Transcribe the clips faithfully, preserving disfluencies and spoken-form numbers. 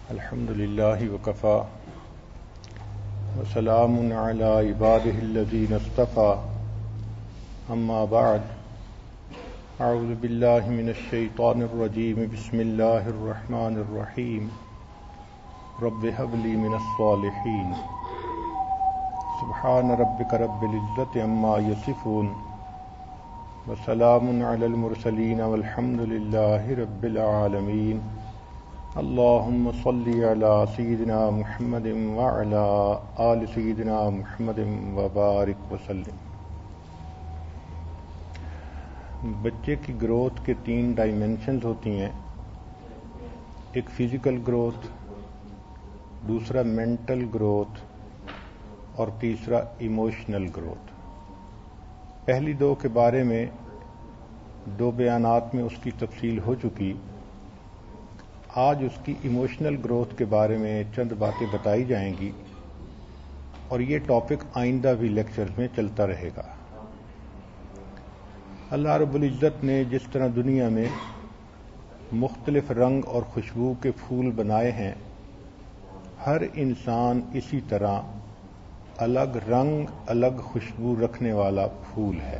الحمد لله وكفى وسلام على عباده الذين اصطفى أما بعد أعوذ بالله من الشيطان الرجيم بسم الله الرحمن الرحيم رب هب لي من الصالحين سبحان ربك رب العزة عما يصفون وسلام على المرسلين والحمد لله رب العالمين اللهم صل على سيدنا محمد وعلى آل سيدنا محمد وبارک وسلم۔ بچے کی گروتھ کے تین ڈائمینشنز ہوتی ہیں، ایک فزیکل گروتھ، دوسرا مینٹل گروتھ اور تیسرا ایموشنل گروتھ۔ پہلی دو کے بارے میں دو بیانات میں اس کی تفصیل ہو چکی، آج اس کی ایموشنل گروتھ کے بارے میں چند باتیں بتائی جائیں گی اور یہ ٹاپک آئندہ بھی لیکچرز میں چلتا رہے گا۔ اللہ رب العزت نے جس طرح دنیا میں مختلف رنگ اور خوشبو کے پھول بنائے ہیں، ہر انسان اسی طرح الگ رنگ الگ خوشبو رکھنے والا پھول ہے۔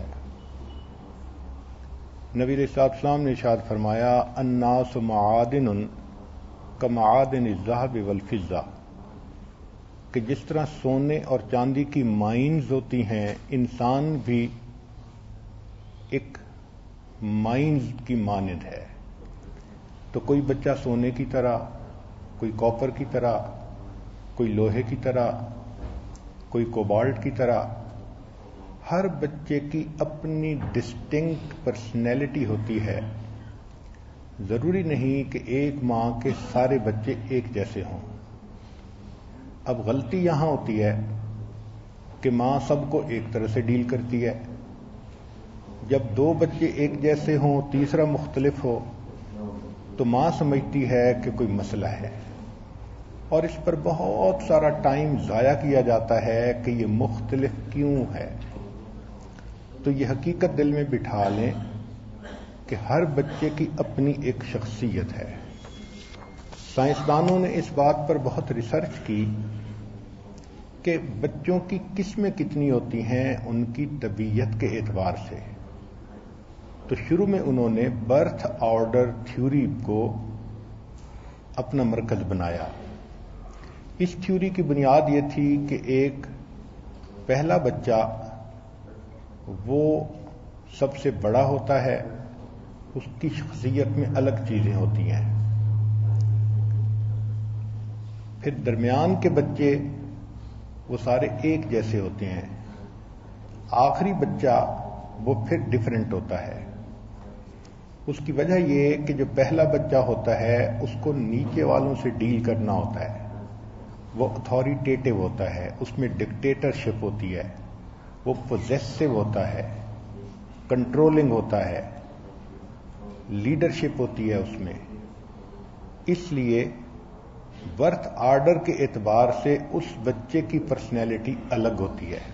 نبی علیہ الصلوۃ والسلام نے ارشاد فرمایا الناس معادن کمعادن الذهب والفضہ، کہ جس طرح سونے اور چاندی کی مائنز ہوتی ہیں، انسان بھی ایک مائنز کی مانند ہے۔ تو کوئی بچہ سونے کی طرح، کوئی کاپر کی طرح، کوئی لوہے کی طرح، کوئی کوبالٹ کی طرح، ہر بچے کی اپنی ڈسٹنکٹ پرسنالٹی ہوتی ہے۔ ضروری نہیں کہ ایک ماں کے سارے بچے ایک جیسے ہوں۔ اب غلطی یہاں ہوتی ہے کہ ماں سب کو ایک طرح سے ڈیل کرتی ہے۔ جب دو بچے ایک جیسے ہوں، تیسرا مختلف ہو، تو ماں سمجھتی ہے کہ کوئی مسئلہ ہے، اور اس پر بہت سارا ٹائم ضائع کیا جاتا ہے کہ یہ مختلف کیوں ہے۔ تو یہ حقیقت دل میں بٹھا لیں کہ ہر بچے کی اپنی ایک شخصیت ہے۔ سائنسدانوں نے اس بات پر بہت ریسرچ کی کہ بچوں کی قسمیں کتنی ہوتی ہیں ان کی طبیعت کے اعتبار سے۔ تو شروع میں انہوں نے برتھ آرڈر تھیوری کو اپنا مرکز بنایا۔ اس تھیوری کی بنیاد یہ تھی کہ ایک پہلا بچہ وہ سب سے بڑا ہوتا ہے، اس کی شخصیت میں الگ چیزیں ہوتی ہیں۔ پھر درمیان کے بچے وہ سارے ایک جیسے ہوتے ہیں، آخری بچہ وہ پھر ڈیفرنٹ ہوتا ہے۔ اس کی وجہ یہ کہ جو پہلا بچہ ہوتا ہے اس کو نیچے والوں سے ڈیل کرنا ہوتا ہے، وہ اتھارٹیٹیو ہوتا ہے، اس میں ڈکٹیٹرشپ ہوتی ہے، وہ پوزیسو ہوتا ہے، کنٹرولنگ ہوتا ہے، لیڈرشپ ہوتی ہے اس میں۔ اس لیے برتھ آرڈر کے اعتبار سے اس بچے کی پرسنالٹی الگ ہوتی ہے۔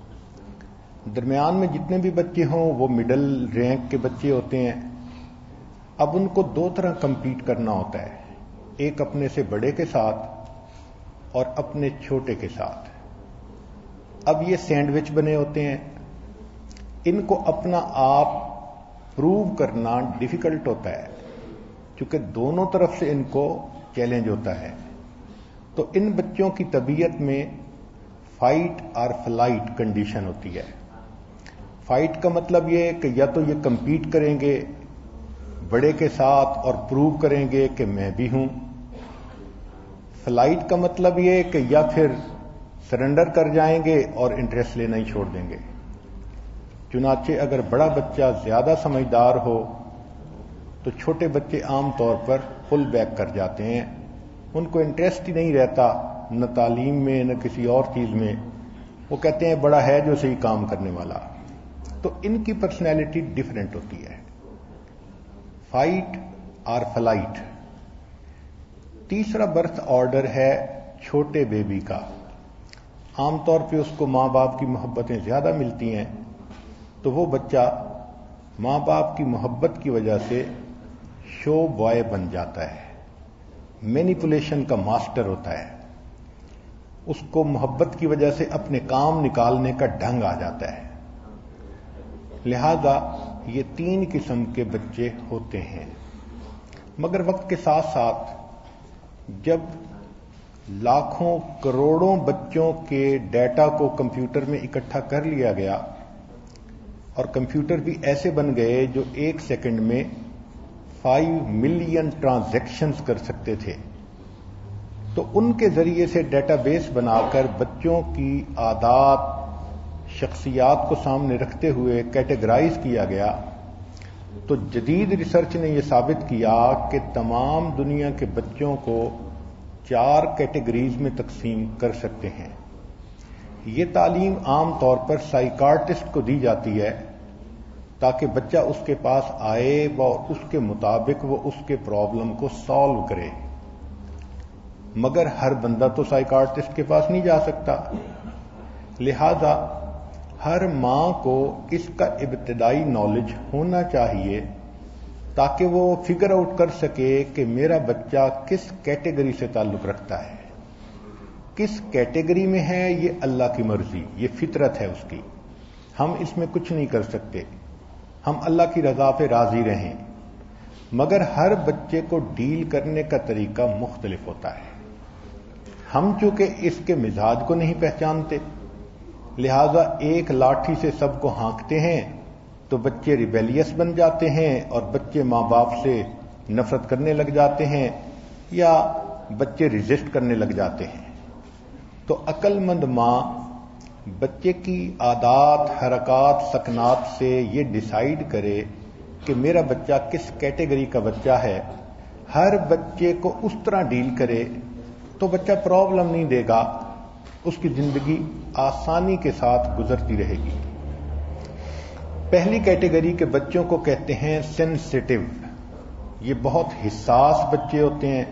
درمیان میں جتنے بھی بچے ہوں وہ مڈل رینک کے بچے ہوتے ہیں۔ اب ان کو دو طرح کمپیٹ کرنا ہوتا ہے، ایک اپنے سے بڑے کے ساتھ اور اپنے چھوٹے کے ساتھ۔ اب یہ سینڈوچ بنے ہوتے ہیں، ان کو اپنا آپ پروو کرنا ڈیفیکلٹ ہوتا ہے، چونکہ دونوں طرف سے ان کو چیلنج ہوتا ہے۔ تو ان بچوں کی طبیعت میں فائٹ اور فلائٹ کنڈیشن ہوتی ہے۔ فائٹ کا مطلب یہ کہ یا تو یہ کمپیٹ کریں گے بڑے کے ساتھ اور پروو کریں گے کہ میں بھی ہوں۔ فلائٹ کا مطلب یہ کہ یا پھر سرنڈر کر جائیں گے اور انٹرسٹ لینا ہی چھوڑ دیں گے۔ چنانچہ اگر بڑا بچہ زیادہ سمجھدار ہو تو چھوٹے بچے عام طور پر پل بیک کر جاتے ہیں، ان کو انٹرسٹ ہی نہیں رہتا نہ تعلیم میں نہ کسی اور چیز میں، وہ کہتے ہیں بڑا ہے جو صحیح کام کرنے والا۔ تو ان کی پرسنالٹی ڈیفرنٹ ہوتی ہے، فائٹ اور فلائٹ۔ تیسرا برتھ آرڈر ہے چھوٹے بیبی کا۔ عام طور پہ اس کو ماں باپ کی محبتیں زیادہ ملتی ہیں، تو وہ بچہ ماں باپ کی محبت کی وجہ سے شو بوائے بن جاتا ہے، مینیپولیشن کا ماسٹر ہوتا ہے. اس کو محبت کی وجہ سے اپنے کام نکالنے کا ڈھنگ آ جاتا ہے. لہذا یہ تین قسم کے بچے ہوتے ہیں. مگر وقت کے ساتھ ساتھ جب لاکھوں کروڑوں بچوں کے ڈیٹا کو کمپیوٹر میں اکٹھا کر لیا گیا اور کمپیوٹر بھی ایسے بن گئے جو ایک سیکنڈ میں فائیو ملین ٹرانزیکشنز کر سکتے تھے، تو ان کے ذریعے سے ڈیٹا بیس بنا کر بچوں کی عادات، شخصیات کو سامنے رکھتے ہوئے کیٹیگرائز کیا گیا. تو جدید ریسرچ نے یہ ثابت کیا کہ تمام دنیا کے بچوں کو چار کیٹیگریز میں تقسیم کر سکتے ہیں. یہ تعلیم عام طور پر سائیکارٹسٹ کو دی جاتی ہے تاکہ بچہ اس کے پاس آئے اور اس کے مطابق وہ اس کے پرابلم کو سالو کرے. مگر ہر بندہ تو سائیکارٹسٹ کے پاس نہیں جا سکتا. لہذا ہر ماں کو اس کا ابتدائی نالج ہونا چاہیے تاکہ وہ فگر آؤٹ کر سکے کہ میرا بچہ کس کیٹیگری سے تعلق رکھتا ہے. کس کیٹیگری میں ہے یہ اللہ کی مرضی، یہ فطرت ہے اس کی، ہم اس میں کچھ نہیں کر سکتے. ہم اللہ کی رضا پہ راضی رہیں. مگر ہر بچے کو ڈیل کرنے کا طریقہ مختلف ہوتا ہے. ہم چونکہ اس کے مزاج کو نہیں پہچانتے، لہذا ایک لاٹھی سے سب کو ہانکتے ہیں تو بچے ریبیلیس بن جاتے ہیں اور بچے ماں باپ سے نفرت کرنے لگ جاتے ہیں یا بچے ریزسٹ کرنے لگ جاتے ہیں. تو عقل مند ماں بچے کی عادات، حرکات، سکنات سے یہ ڈیسائیڈ کرے کہ میرا بچہ کس کیٹیگری کا بچہ ہے، ہر بچے کو اس طرح ڈیل کرے تو بچہ پرابلم نہیں دے گا، اس کی زندگی آسانی کے ساتھ گزرتی رہے گی. پہلی کیٹیگری کے بچوں کو کہتے ہیں سینسٹیو. یہ بہت حساس بچے ہوتے ہیں،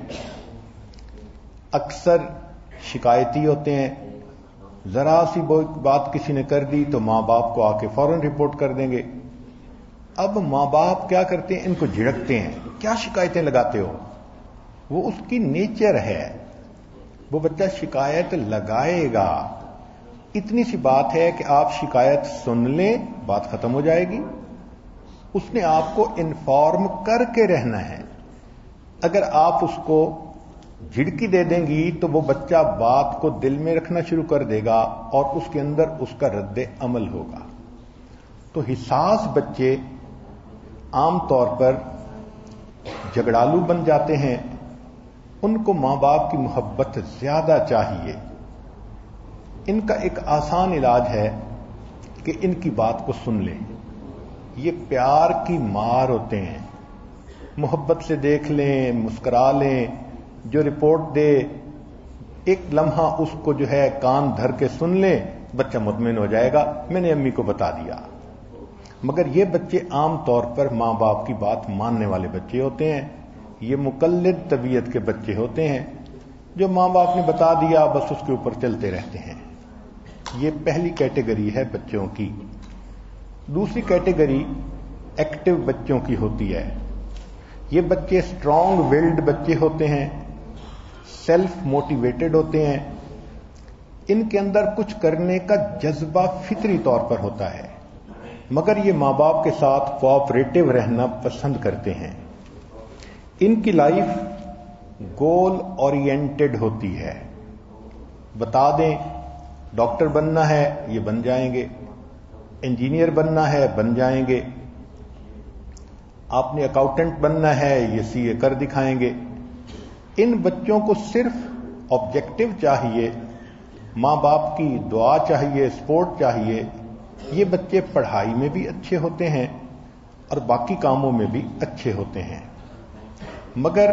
اکثر شکایتی ہوتے ہیں. ذرا سی بات کسی نے کر دی تو ماں باپ کو آ کے فوراً رپورٹ کر دیں گے. اب ماں باپ کیا کرتے ہیں؟ ان کو جھڑکتے ہیں، کیا شکایتیں لگاتے ہو؟ وہ اس کی نیچر ہے، وہ بچہ شکایت لگائے گا. اتنی سی بات ہے کہ آپ شکایت سن لیں، بات ختم ہو جائے گی. اس نے آپ کو انفارم کر کے رہنا ہے. اگر آپ اس کو جھڑکی دے دیں گی تو وہ بچہ بات کو دل میں رکھنا شروع کر دے گا اور اس کے اندر اس کا رد عمل ہوگا. تو حساس بچے عام طور پر جھگڑالو بن جاتے ہیں. ان کو ماں باپ کی محبت زیادہ چاہیے. ان کا ایک آسان علاج ہے کہ ان کی بات کو سن لیں. یہ پیار کی مار ہوتے ہیں. محبت سے دیکھ لیں، مسکرا لیں، جو رپورٹ دے ایک لمحہ اس کو جو ہے کان دھر کے سن لیں، بچہ مطمئن ہو جائے گا میں نے امی کو بتا دیا. مگر یہ بچے عام طور پر ماں باپ کی بات ماننے والے بچے ہوتے ہیں. یہ مقلد طبیعت کے بچے ہوتے ہیں جو ماں باپ نے بتا دیا بس اس کے اوپر چلتے رہتے ہیں. یہ پہلی کیٹیگری ہے بچوں کی. دوسری کیٹیگری ایکٹیو بچوں کی ہوتی ہے. یہ بچے اسٹرانگ ویلڈ بچے ہوتے ہیں، سیلف موٹیویٹڈ ہوتے ہیں. ان کے اندر کچھ کرنے کا جذبہ فطری طور پر ہوتا ہے، مگر یہ ماں باپ کے ساتھ کوآپریٹو رہنا پسند کرتے ہیں. ان کی لائف گول اورینٹڈ ہوتی ہے. بتا دیں ڈاکٹر بننا ہے یہ بن جائیں گے، انجینئر بننا ہے بن جائیں گے، آپ نے اکاؤنٹنٹ بننا ہے یہ سی اے کر دکھائیں گے. ان بچوں کو صرف آبجیکٹو چاہیے، ماں باپ کی دعا چاہیے، سپورٹ چاہیے. یہ بچے پڑھائی میں بھی اچھے ہوتے ہیں اور باقی کاموں میں بھی اچھے ہوتے ہیں. مگر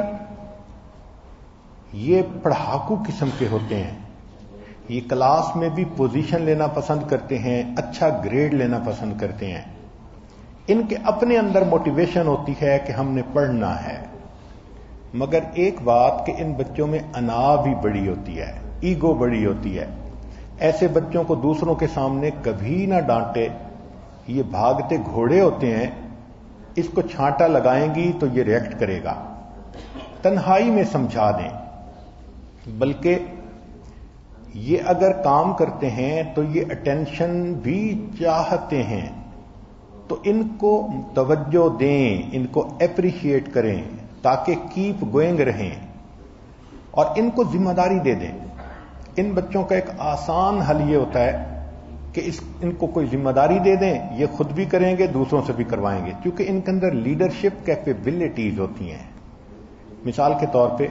یہ پڑھاکو قسم کے ہوتے ہیں. یہ کلاس میں بھی پوزیشن لینا پسند کرتے ہیں، اچھا گریڈ لینا پسند کرتے ہیں. ان کے اپنے اندر موٹیویشن ہوتی ہے کہ ہم نے پڑھنا ہے. مگر ایک بات کہ ان بچوں میں انا بھی بڑی ہوتی ہے، ایگو بڑی ہوتی ہے. ایسے بچوں کو دوسروں کے سامنے کبھی نہ ڈانٹے. یہ بھاگتے گھوڑے ہوتے ہیں، اس کو چھانٹا لگائیں گی تو یہ ریئیکٹ کرے گا. تنہائی میں سمجھا دیں، بلکہ یہ اگر کام کرتے ہیں تو یہ اٹینشن بھی چاہتے ہیں، تو ان کو توجہ دیں، ان کو اپریشیٹ کریں تاکہ کیپ گوئنگ رہیں، اور ان کو ذمہ داری دے دیں۔ ان بچوں کا ایک آسان حل یہ ہوتا ہے کہ اس ان کو کوئی ذمہ داری دے دیں، یہ خود بھی کریں گے، دوسروں سے بھی کروائیں گے، کیونکہ ان کے اندر لیڈرشپ کیپیبلٹیز ہوتی ہیں۔ مثال کے طور پہ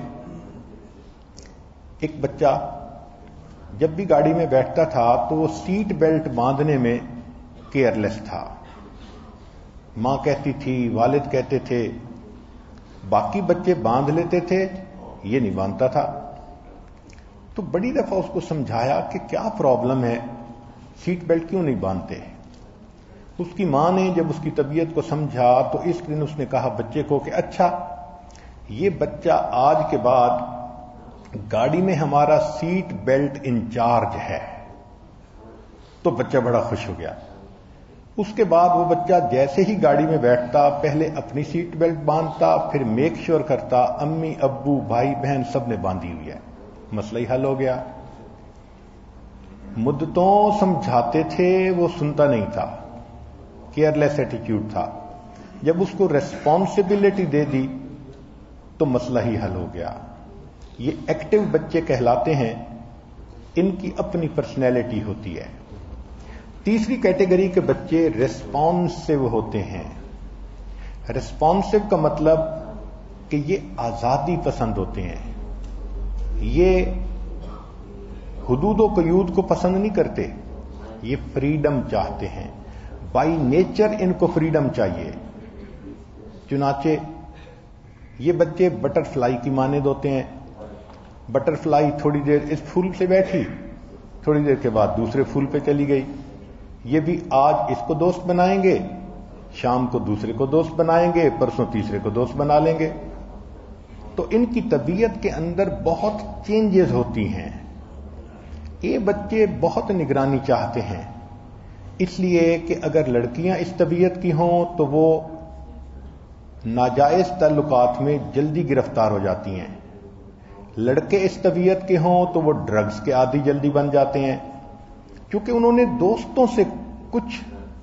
ایک بچہ جب بھی گاڑی میں بیٹھتا تھا تو وہ سیٹ بیلٹ باندھنے میں کیئرلیس تھا۔ ماں کہتی تھی، والد کہتے تھے، باقی بچے باندھ لیتے تھے، یہ نہیں باندھتا تھا۔ تو بڑی دفعہ اس کو سمجھایا کہ کیا پرابلم ہے، سیٹ بیلٹ کیوں نہیں باندھتے؟ اس کی ماں نے جب اس کی طبیعت کو سمجھا تو اس دن اس نے کہا بچے کو کہ اچھا، یہ بچہ آج کے بعد گاڑی میں ہمارا سیٹ بیلٹ انچارج ہے۔ تو بچہ بڑا خوش ہو گیا۔ اس کے بعد وہ بچہ جیسے ہی گاڑی میں بیٹھتا پہلے اپنی سیٹ بیلٹ باندھتا، پھر میک شور کرتا امی ابو بھائی بہن سب نے باندھی ہوئی ہے، مسئلہ ہی حل ہو گیا۔ مدتوں سمجھاتے تھے، وہ سنتا نہیں تھا، کیئرلیس ایٹیٹیوڈ تھا۔ جب اس کو ریسپانسبلٹی دے دی تو مسئلہ ہی حل ہو گیا۔ یہ ایکٹیو بچے کہلاتے ہیں، ان کی اپنی پرسنالٹی ہوتی ہے۔ تیسری کیٹیگری کے بچے ریسپانسو ہوتے ہیں۔ ریسپانسو کا مطلب کہ یہ آزادی پسند ہوتے ہیں، یہ حدود و قیود کو پسند نہیں کرتے، یہ فریڈم چاہتے ہیں۔ بائی نیچر ان کو فریڈم چاہیے۔ چنانچہ یہ بچے بٹر فلائی کی مانند ہوتے ہیں۔ بٹر فلائی تھوڑی دیر اس پھول سے بیٹھی، تھوڑی دیر کے بعد دوسرے پھول پہ چلی گئی۔ یہ بھی آج اس کو دوست بنائیں گے، شام کو دوسرے کو دوست بنائیں گے، پرسوں تیسرے کو دوست بنا لیں گے۔ تو ان کی طبیعت کے اندر بہت چینجز ہوتی ہیں۔ یہ بچے بہت نگرانی چاہتے ہیں، اس لیے کہ اگر لڑکیاں اس طبیعت کی ہوں تو وہ ناجائز تعلقات میں جلدی گرفتار ہو جاتی ہیں، لڑکے اس طبیعت کے ہوں تو وہ ڈرگز کے عادی جلدی بن جاتے ہیں، کیونکہ انہوں نے دوستوں سے کچھ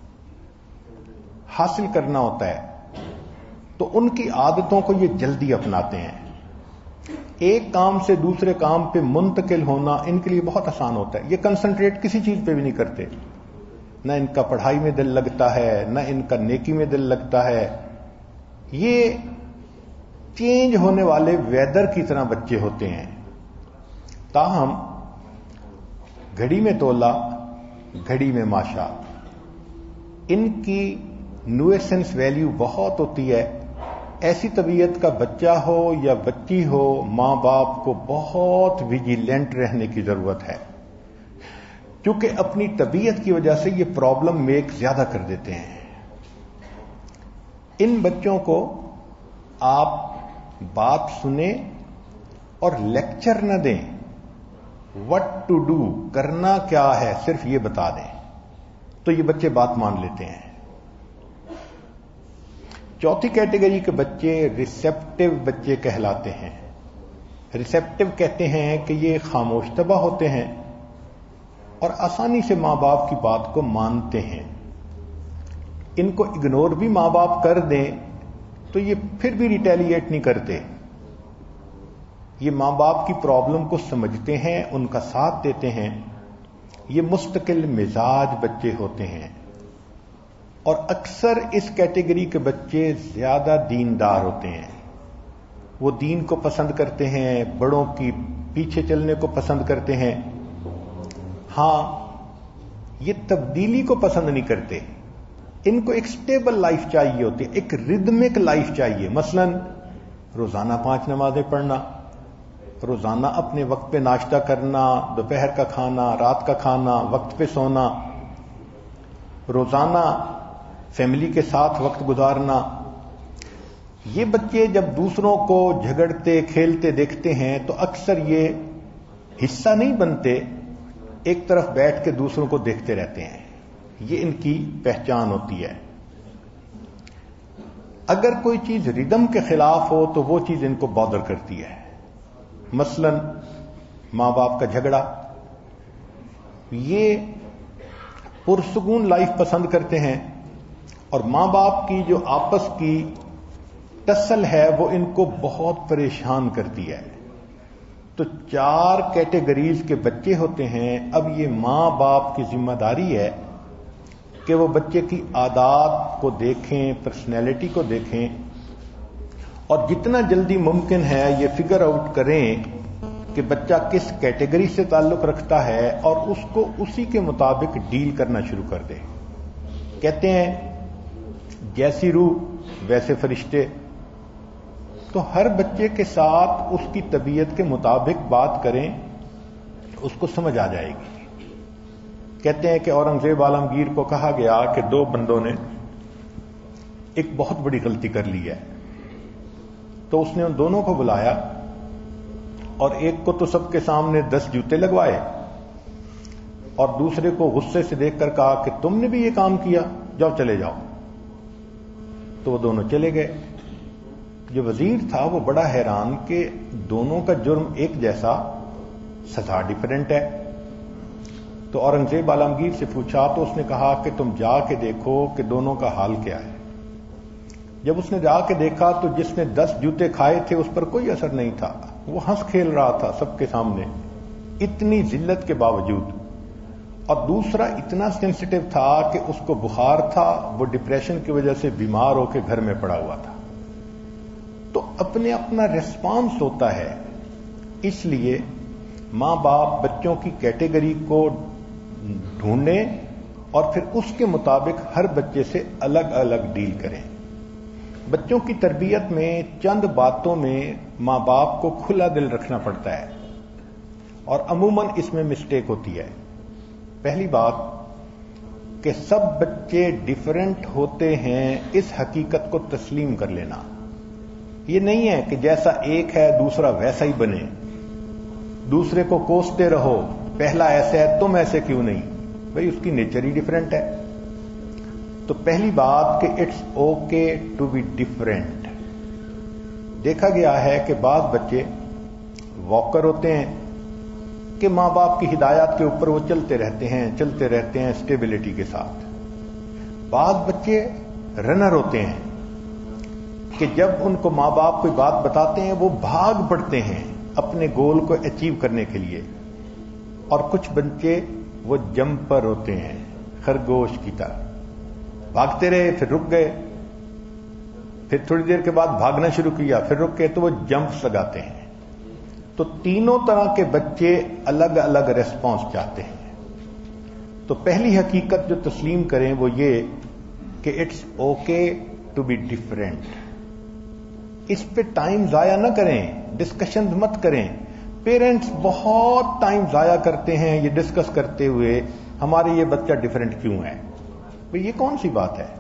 حاصل کرنا ہوتا ہے تو ان کی عادتوں کو یہ جلدی اپناتے ہیں۔ ایک کام سے دوسرے کام پہ منتقل ہونا ان کے لیے بہت آسان ہوتا ہے، یہ کنسنٹریٹ کسی چیز پہ بھی نہیں کرتے، نہ ان کا پڑھائی میں دل لگتا ہے، نہ ان کا نیکی میں دل لگتا ہے۔ یہ چینج ہونے والے ویدر کی طرح بچے ہوتے ہیں۔ تاہم گھڑی میں تولا گھڑی میں ماشا، ان کی نیوسنس ویلیو بہت ہوتی ہے۔ ایسی طبیعت کا بچہ ہو یا بچی ہو، ماں باپ کو بہت ویجیلنٹ رہنے کی ضرورت ہے، کیونکہ اپنی طبیعت کی وجہ سے یہ پرابلم میک زیادہ کر دیتے ہیں۔ ان بچوں کو آپ بات سنیں اور لیکچر نہ دیں، وٹ ٹو ڈو، کرنا کیا ہے صرف یہ بتا دیں تو یہ بچے بات مان لیتے ہیں۔ چوتھی کیٹیگری کے بچے ریسیپٹیو بچے کہلاتے ہیں۔ ریسیپٹیو کہتے ہیں کہ یہ خاموش طبع ہوتے ہیں اور آسانی سے ماں باپ کی بات کو مانتے ہیں۔ ان کو اگنور بھی ماں باپ کر دیں تو یہ پھر بھی ریٹیلیٹ نہیں کرتے، یہ ماں باپ کی پرابلم کو سمجھتے ہیں، ان کا ساتھ دیتے ہیں۔ یہ مستقل مزاج بچے ہوتے ہیں، اور اکثر اس کیٹیگری کے بچے زیادہ دیندار ہوتے ہیں۔ وہ دین کو پسند کرتے ہیں، بڑوں کی پیچھے چلنے کو پسند کرتے ہیں۔ ہاں، یہ تبدیلی کو پسند نہیں کرتے، ان کو ایک سٹیبل لائف چاہیے ہوتی ہے، ایک ردمک لائف چاہیے۔ مثلا روزانہ پانچ نمازیں پڑھنا، روزانہ اپنے وقت پہ ناشتہ کرنا، دوپہر کا کھانا، رات کا کھانا، وقت پہ سونا، روزانہ فیملی کے ساتھ وقت گزارنا۔ یہ بچے جب دوسروں کو جھگڑتے کھیلتے دیکھتے ہیں تو اکثر یہ حصہ نہیں بنتے، ایک طرف بیٹھ کے دوسروں کو دیکھتے رہتے ہیں، یہ ان کی پہچان ہوتی ہے۔ اگر کوئی چیز ردم کے خلاف ہو تو وہ چیز ان کو بادر کرتی ہے. مثلا ماں باپ کا جھگڑا، یہ پرسکون لائف پسند کرتے ہیں اور ماں باپ کی جو آپس کی ٹسل ہے وہ ان کو بہت پریشان کرتی ہے. تو چار کیٹیگریز کے بچے ہوتے ہیں. اب یہ ماں باپ کی ذمہ داری ہے کہ وہ بچے کی عادات کو دیکھیں، پرسنالٹی کو دیکھیں اور جتنا جلدی ممکن ہے یہ فگر آؤٹ کریں کہ بچہ کس کیٹیگری سے تعلق رکھتا ہے اور اس کو اسی کے مطابق ڈیل کرنا شروع کر دے. کہتے ہیں جیسی روح ویسے فرشتے. تو ہر بچے کے ساتھ اس کی طبیعت کے مطابق بات کریں، اس کو سمجھ آ جائے گی. کہتے ہیں کہ اورنگزیب عالمگیر کو کہا گیا کہ دو بندوں نے ایک بہت بڑی غلطی کر لی ہے. تو اس نے ان دونوں کو بلایا اور ایک کو تو سب کے سامنے دس جوتے لگوائے اور دوسرے کو غصے سے دیکھ کر کہا کہ تم نے بھی یہ کام کیا، جاؤ چلے جاؤ. تو وہ دونوں چلے گئے. جو وزیر تھا وہ بڑا حیران کہ دونوں کا جرم ایک جیسا، سزا ڈیفرنٹ ہے. تو اورنگزیب عالمگیر سے پوچھا تو اس نے کہا کہ تم جا کے دیکھو کہ دونوں کا حال کیا ہے. جب اس نے جا کے دیکھا تو جس نے دس جوتے کھائے تھے اس پر کوئی اثر نہیں تھا، وہ ہنس کھیل رہا تھا سب کے سامنے اتنی ذلت کے باوجود. اور دوسرا اتنا سینسٹیو تھا کہ اس کو بخار تھا، وہ ڈپریشن کی وجہ سے بیمار ہو کے گھر میں پڑا ہوا تھا. تو اپنے اپنا ریسپانس ہوتا ہے. اس لیے ماں باپ بچوں کی کیٹیگری کو ڈھونڈیں اور پھر اس کے مطابق ہر بچے سے الگ الگ ڈیل کریں. بچوں کی تربیت میں چند باتوں میں ماں باپ کو کھلا دل رکھنا پڑتا ہے اور عموماً اس میں مسٹیک ہوتی ہے. پہلی بات کہ سب بچے ڈیفرنٹ ہوتے ہیں، اس حقیقت کو تسلیم کر لینا. یہ نہیں ہے کہ جیسا ایک ہے دوسرا ویسا ہی بنے، دوسرے کو کوستے رہو پہلا ایسا ہے تم ایسے کیوں نہیں. بھئی اس کی نیچر ہی ڈیفرنٹ ہے. تو پہلی بات کہ it's okay to be different. دیکھا گیا ہے کہ بعض بچے واکر ہوتے ہیں کہ ماں باپ کی ہدایات کے اوپر وہ چلتے رہتے ہیں چلتے رہتے ہیں اسٹیبلٹی کے ساتھ. بعض بچے رنر ہوتے ہیں کہ جب ان کو ماں باپ کوئی بات بتاتے ہیں وہ بھاگ پڑتے ہیں اپنے گول کو اچیو کرنے کے لیے. اور کچھ بچے وہ جمپر ہوتے ہیں خرگوش کی طرح، بھاگتے رہے پھر رک گئے، پھر تھوڑی دیر کے بعد بھاگنا شروع کیا پھر رک گئے، تو وہ جمپس لگاتے ہیں. تو تینوں طرح کے بچے الگ الگ ریسپانس چاہتے ہیں. تو پہلی حقیقت جو تسلیم کریں وہ یہ کہ it's okay to be different. اس پہ ٹائم ضائع نہ کریں، ڈسکشن مت کریں. پیرنٹس بہت ٹائم ضائع کرتے ہیں یہ ڈسکس کرتے ہوئے ہمارے یہ بچہ ڈیفرنٹ کیوں ہے. بھئی یہ کون سی بات ہے؟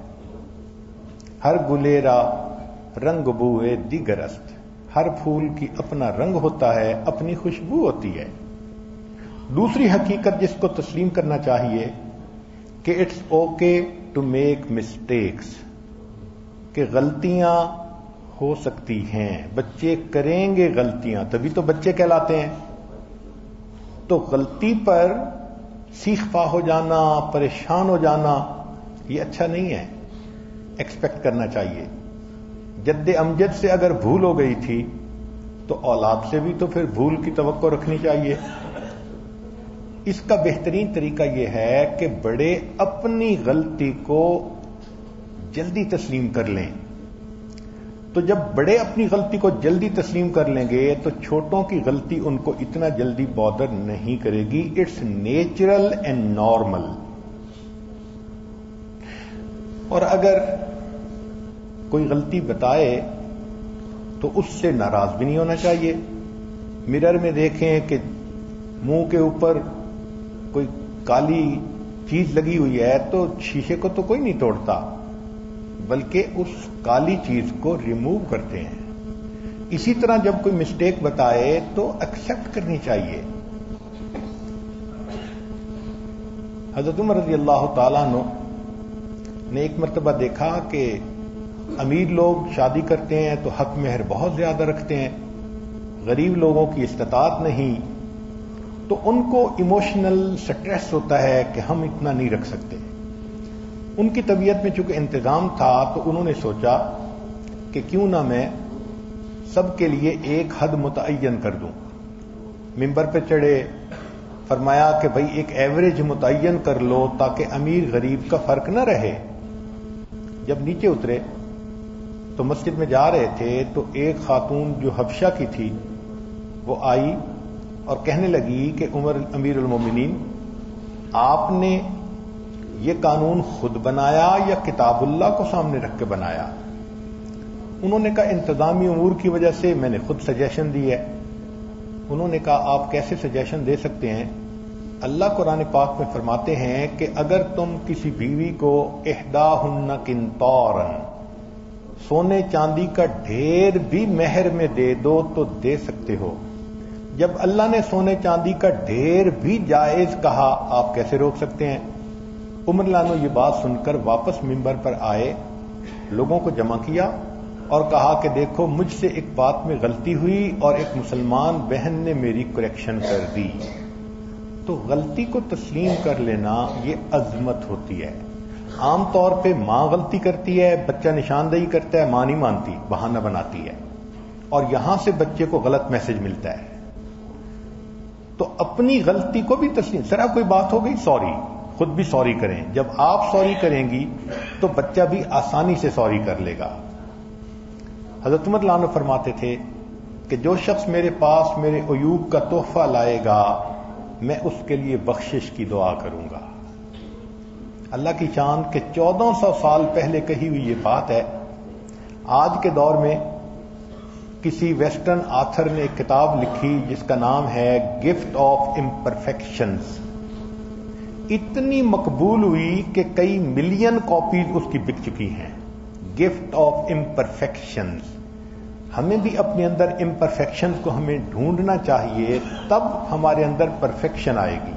ہر گلیرا رنگ بوئے دیگرست. ہر پھول کی اپنا رنگ ہوتا ہے، اپنی خوشبو ہوتی ہے. دوسری حقیقت جس کو تسلیم کرنا چاہیے کہ it's okay to make mistakes, کہ غلطیاں ہو سکتی ہیں، بچے کریں گے غلطیاں تبھی تو بچے کہلاتے ہیں. تو غلطی پر سیخ پا ہو جانا، پریشان ہو جانا یہ اچھا نہیں ہے. ایکسپیکٹ کرنا چاہیے. جد امجد سے اگر بھول ہو گئی تھی تو اولاد سے بھی تو پھر بھول کی توقع رکھنی چاہیے. اس کا بہترین طریقہ یہ ہے کہ بڑے اپنی غلطی کو جلدی تسلیم کر لیں. تو جب بڑے اپنی غلطی کو جلدی تسلیم کر لیں گے تو چھوٹوں کی غلطی ان کو اتنا جلدی بادر نہیں کرے گی. It's natural and normal. اور اگر کوئی غلطی بتائے تو اس سے ناراض بھی نہیں ہونا چاہیے. مرر میں دیکھیں کہ منہ کے اوپر کوئی کالی چیز لگی ہوئی ہے تو شیشے کو تو کوئی نہیں توڑتا، بلکہ اس کالی چیز کو ریموو کرتے ہیں. اسی طرح جب کوئی مسٹیک بتائے تو ایکسپٹ کرنی چاہیے. حضرت عمر رضی اللہ تعالیٰ عنہ نے ایک مرتبہ دیکھا کہ امیر لوگ شادی کرتے ہیں تو حق مہر بہت زیادہ رکھتے ہیں، غریب لوگوں کی استطاعت نہیں، تو ان کو ایموشنل سٹریس ہوتا ہے کہ ہم اتنا نہیں رکھ سکتے۔ ان کی طبیعت میں چونکہ انتظام تھا تو انہوں نے سوچا کہ کیوں نہ میں سب کے لیے ایک حد متعین کر دوں۔ ممبر پہ چڑھے، فرمایا کہ بھئی ایک ایوریج متعین کر لو تاکہ امیر غریب کا فرق نہ رہے۔ جب نیچے اترے تو مسجد میں جا رہے تھے تو ایک خاتون جو حبشہ کی تھی وہ آئی اور کہنے لگی کہ عمر امیر المومنین، آپ نے یہ قانون خود بنایا یا کتاب اللہ کو سامنے رکھ کے بنایا؟ انہوں نے کہا انتظامی امور کی وجہ سے میں نے خود سجیشن دی ہے۔ انہوں نے کہا آپ کیسے سجیشن دے سکتے ہیں؟ اللہ قرآن پاک میں فرماتے ہیں کہ اگر تم کسی بیوی کو احداہن قنطارا، سونے چاندی کا ڈھیر بھی مہر میں دے دو تو دے سکتے ہو۔ جب اللہ نے سونے چاندی کا ڈھیر بھی جائز کہا، آپ کیسے روک سکتے ہیں؟ عمر لانو یہ بات سن کر واپس ممبر پر آئے، لوگوں کو جمع کیا اور کہا کہ دیکھو مجھ سے ایک بات میں غلطی ہوئی اور ایک مسلمان بہن نے میری کریکشن کر دی۔ تو غلطی کو تسلیم کر لینا یہ عظمت ہوتی ہے۔ عام طور پہ ماں غلطی کرتی ہے، بچہ نشاندہی کرتا ہے، ماں نہیں مانتی، بہانہ بناتی ہے، اور یہاں سے بچے کو غلط میسج ملتا ہے۔ تو اپنی غلطی کو بھی تسلیم، ذرا کوئی بات ہو گئی سوری، خود بھی سوری کریں۔ جب آپ سوری کریں گی تو بچہ بھی آسانی سے سوری کر لے گا۔ حضرت عمر لانو فرماتے تھے کہ جو شخص میرے پاس میرے عیوب کا تحفہ لائے گا میں اس کے لیے بخشش کی دعا کروں گا۔ اللہ کی شان کہ چودہ سو سال پہلے کہی ہوئی یہ بات ہے۔ آج کے دور میں کسی ویسٹرن آتھر نے ایک کتاب لکھی جس کا نام ہے گفٹ آف امپرفیکشنز، اتنی مقبول ہوئی کہ کئی ملین کاپیز اس کی بک چکی ہیں۔ گفٹ آف امپرفیکشنز، ہمیں بھی اپنے اندر امپرفیکشن کو ہمیں ڈھونڈنا چاہیے، تب ہمارے اندر پرفیکشن آئے گی۔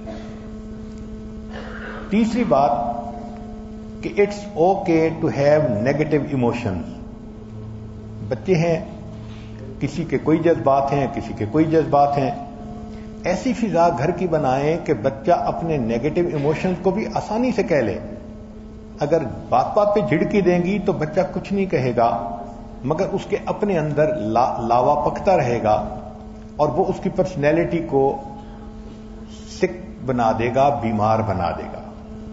تیسری بات کہ it's okay to have negative emotions. بچے ہیں، کسی کے کوئی جذبات ہیں، کسی کے کوئی جذبات ہیں، ایسی فضا گھر کی بنائیں کہ بچہ اپنے نیگیٹو ایموشنز کو بھی آسانی سے کہہ لے۔ اگر بات بات پہ جھڑکی دیں گی تو بچہ کچھ نہیں کہے گا، مگر اس کے اپنے اندر لا لاوا پکتا رہے گا اور وہ اس کی پرسنالٹی کو سک بنا دے گا، بیمار بنا دے گا۔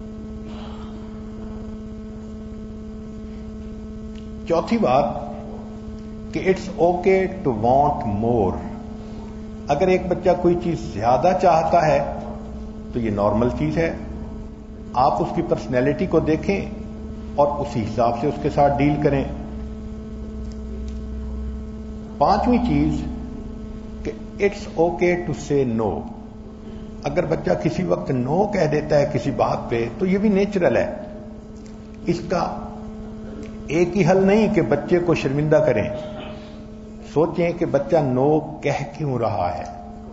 چوتھی بات کہ it's okay to want more. اگر ایک بچہ کوئی چیز زیادہ چاہتا ہے تو یہ نارمل چیز ہے، آپ اس کی پرسنالٹی کو دیکھیں اور اسی حساب سے اس کے ساتھ ڈیل کریں۔ پانچویں چیز کہ اٹس اوکے ٹو سے نو۔ اگر بچہ کسی وقت نو کہہ دیتا ہے کسی بات پہ تو یہ بھی نیچرل ہے، اس کا ایک ہی حل نہیں کہ بچے کو شرمندہ کریں، سوچیں کہ بچہ نو کہہ کیوں رہا ہے۔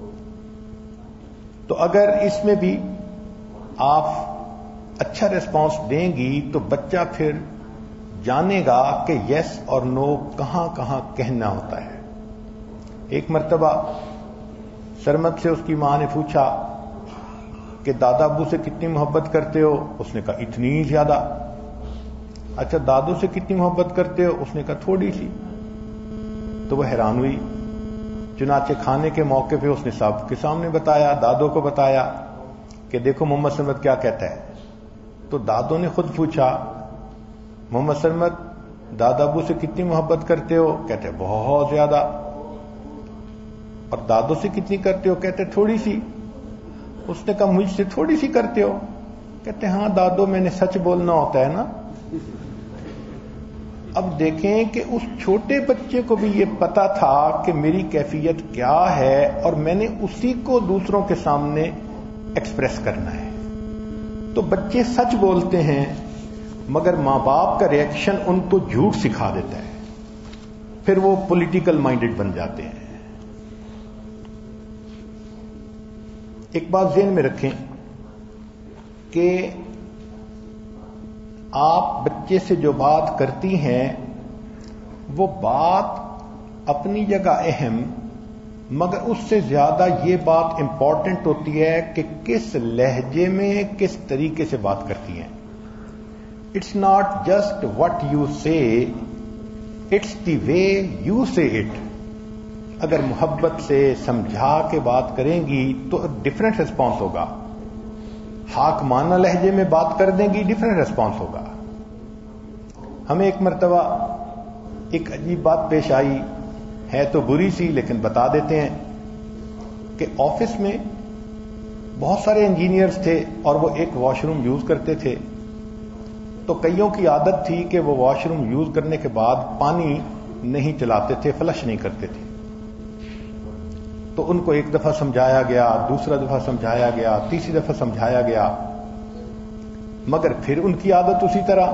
تو اگر اس میں بھی آپ اچھا ریسپانس دیں گی تو بچہ پھر جانے گا کہ یس اور نو کہاں کہاں کہنا ہوتا ہے۔ ایک مرتبہ سرمد سے اس کی ماں نے پوچھا کہ دادا ابو سے کتنی محبت کرتے ہو؟ اس نے کہا اتنی زیادہ۔ اچھا دادو سے کتنی محبت کرتے ہو؟ اس نے کہا تھوڑی سی۔ تو وہ حیران ہوئی، چنانچہ کھانے کے موقع پہ اس نے سب کے سامنے بتایا، دادو کو بتایا کہ دیکھو محمد سرمد کیا کہتا ہے۔ تو دادو نے خود پوچھا محمد سرمد دادا ابو سے کتنی محبت کرتے ہو؟ کہتے بہت زیادہ۔ اور دادو سے کتنی کرتے ہو؟ کہتے تھوڑی سی۔ اس نے کہا مجھ سے تھوڑی سی کرتے ہو؟ کہتے ہاں دادو میں نے سچ بولنا ہوتا ہے نا۔ اب دیکھیں کہ اس چھوٹے بچے کو بھی یہ پتا تھا کہ میری کیفیت کیا ہے اور میں نے اسی کو دوسروں کے سامنے ایکسپریس کرنا ہے۔ تو بچے سچ بولتے ہیں مگر ماں باپ کا ریئیکشن ان کو جھوٹ سکھا دیتا ہے، پھر وہ پولیٹیکل مائنڈڈ بن جاتے ہیں۔ ایک بات ذہن میں رکھیں کہ آپ بچے سے جو بات کرتی ہیں وہ بات اپنی جگہ اہم، مگر اس سے زیادہ یہ بات امپورٹنٹ ہوتی ہے کہ کس لہجے میں کس طریقے سے بات کرتی ہیں. It's not just what you say, it's the way you say it. اگر محبت سے سمجھا کے بات کریں گی تو ڈفرینٹ ریسپانس ہوگا. حاکمانہ لہجے میں بات کر دیں گی، ڈفرینٹ ریسپانس ہوگا. ہمیں ایک مرتبہ ایک عجیب بات پیش آئی ہے، تو بری سی لیکن بتا دیتے ہیں کہ آفس میں بہت سارے انجینئرز تھے اور وہ ایک واش روم یوز کرتے تھے. تو کئیوں کی عادت تھی کہ وہ واش روم یوز کرنے کے بعد پانی نہیں چلاتے تھے، فلش نہیں کرتے تھے. تو ان کو ایک دفعہ سمجھایا گیا، دوسرا دفعہ سمجھایا گیا، تیسری دفعہ سمجھایا گیا، مگر پھر ان کی عادت اسی طرح.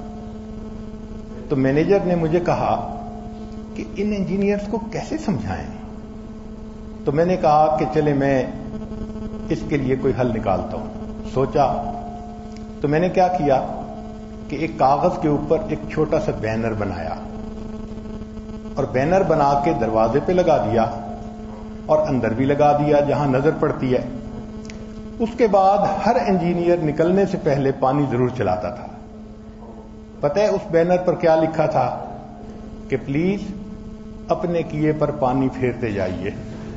تو مینیجر نے مجھے کہا کہ ان انجینئرز کو کیسے سمجھائیں. تو میں نے کہا کہ چلے میں اس کے لیے کوئی حل نکالتا ہوں. سوچا تو میں نے کیا کیا کہ ایک کاغذ کے اوپر ایک چھوٹا سا بینر بنایا اور بینر بنا کے دروازے پہ لگا دیا اور اندر بھی لگا دیا جہاں نظر پڑتی ہے. اس کے بعد ہر انجینئر نکلنے سے پہلے پانی ضرور چلاتا تھا. پتہ ہے اس بینر پر کیا لکھا تھا؟ کہ پلیز اپنے کیے پر پانی پھیرتے جائیے.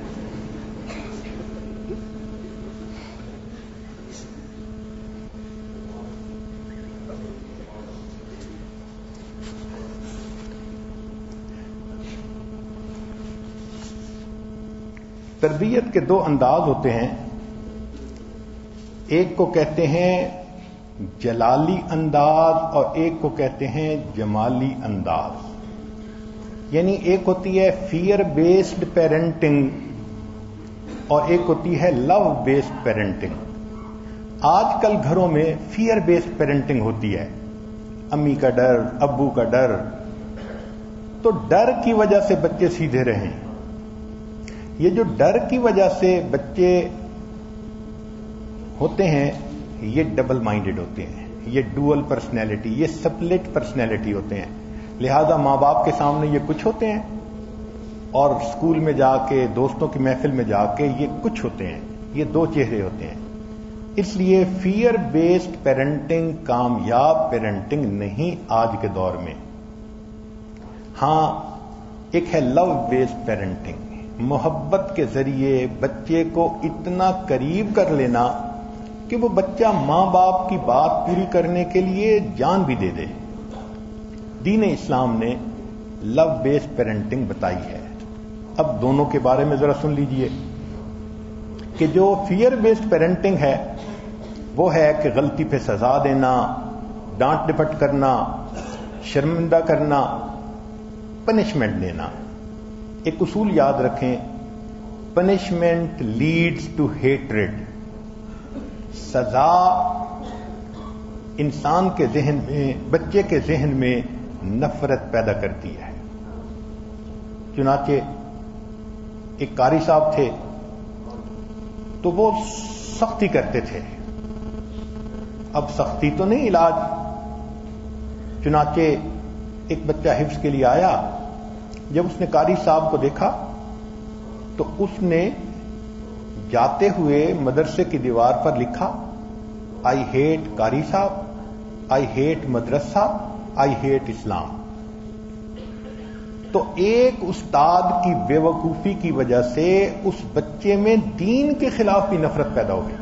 تربیت کے دو انداز ہوتے ہیں، ایک کو کہتے ہیں جلالی انداز اور ایک کو کہتے ہیں جمالی انداز. یعنی ایک ہوتی ہے فیئر بیسڈ پیرنٹنگ اور ایک ہوتی ہے لو بیسڈ پیرنٹنگ. آج کل گھروں میں فیئر بیسڈ پیرنٹنگ ہوتی ہے، امی کا ڈر، ابو کا ڈر. تو ڈر کی وجہ سے بچے سیدھے رہیں. یہ جو ڈر کی وجہ سے بچے ہوتے ہیں یہ ڈبل مائنڈڈ ہوتے ہیں، یہ ڈوئل پرسنالٹی، یہ سپلٹ پرسنالٹی ہوتے ہیں. لہذا ماں باپ کے سامنے یہ کچھ ہوتے ہیں اور اسکول میں جا کے دوستوں کی محفل میں جا کے یہ کچھ ہوتے ہیں. یہ دو چہرے ہوتے ہیں. اس لیے فیئر بیسڈ پیرنٹنگ کامیاب پیرنٹنگ نہیں آج کے دور میں. ہاں ایک ہے لو بیسڈ پیرنٹنگ، محبت کے ذریعے بچے کو اتنا قریب کر لینا کہ وہ بچہ ماں باپ کی بات پوری کرنے کے لیے جان بھی دے دے. دین اسلام نے لو بیسڈ پیرنٹنگ بتائی ہے. اب دونوں کے بارے میں ذرا سن لیجئے کہ جو فیئر بیسڈ پیرنٹنگ ہے وہ ہے کہ غلطی پہ سزا دینا، ڈانٹ ڈپٹ کرنا، شرمندہ کرنا، پنشمنٹ دینا. ایک اصول یاد رکھیں، پنشمنٹ لیڈز ٹو ہیٹریڈ. سزا انسان کے ذہن میں، بچے کے ذہن میں نفرت پیدا کرتی ہے. چنانچہ ایک قاری صاحب تھے تو وہ سختی کرتے تھے. اب سختی تو نہیں علاج. چنانچہ ایک بچہ حفظ کے لیے آیا. جب اس نے قاری صاحب کو دیکھا تو اس نے جاتے ہوئے مدرسے کی دیوار پر لکھا، آئی ہیٹ قاری صاحب، آئی ہیٹ مدرسہ، آئی ہیٹ اسلام. تو ایک استاد کی بے وقوفی کی وجہ سے اس بچے میں دین کے خلاف بھی نفرت پیدا ہو گئی.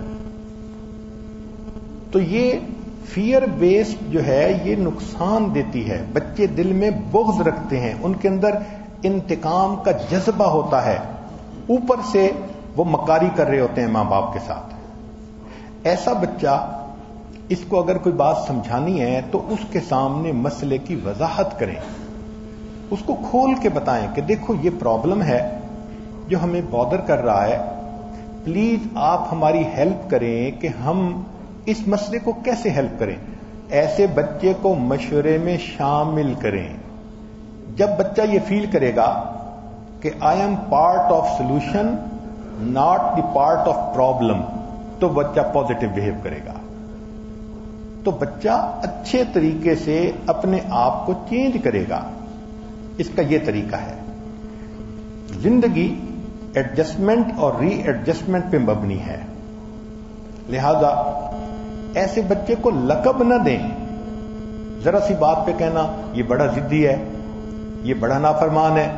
تو یہ فیئر بیسڈ جو ہے یہ نقصان دیتی ہے. بچے دل میں بغض رکھتے ہیں، ان کے اندر انتقام کا جذبہ ہوتا ہے، اوپر سے وہ مکاری کر رہے ہوتے ہیں ماں باپ کے ساتھ. ایسا بچہ، اس کو اگر کوئی بات سمجھانی ہے تو اس کے سامنے مسئلے کی وضاحت کریں، اس کو کھول کے بتائیں کہ دیکھو یہ پرابلم ہے جو ہمیں بادر کر رہا ہے، پلیز آپ ہماری ہیلپ کریں کہ ہم اس مسئلے کو کیسے ہیلپ کریں. ایسے بچے کو مشورے میں شامل کریں. جب بچہ یہ فیل کرے گا کہ I am part of solution not the part of problem, تو بچہ پازیٹو بہیو کرے گا. تو بچہ اچھے طریقے سے اپنے آپ کو چینج کرے گا. اس کا یہ طریقہ ہے. زندگی ایڈجسٹمنٹ اور ری ایڈجسٹمنٹ پہ مبنی ہے. لہذا ایسے بچے کو لقب نہ دیں. ذرا سی بات پہ کہنا یہ بڑا ضدی ہے, یہ بڑا نافرمان ہے,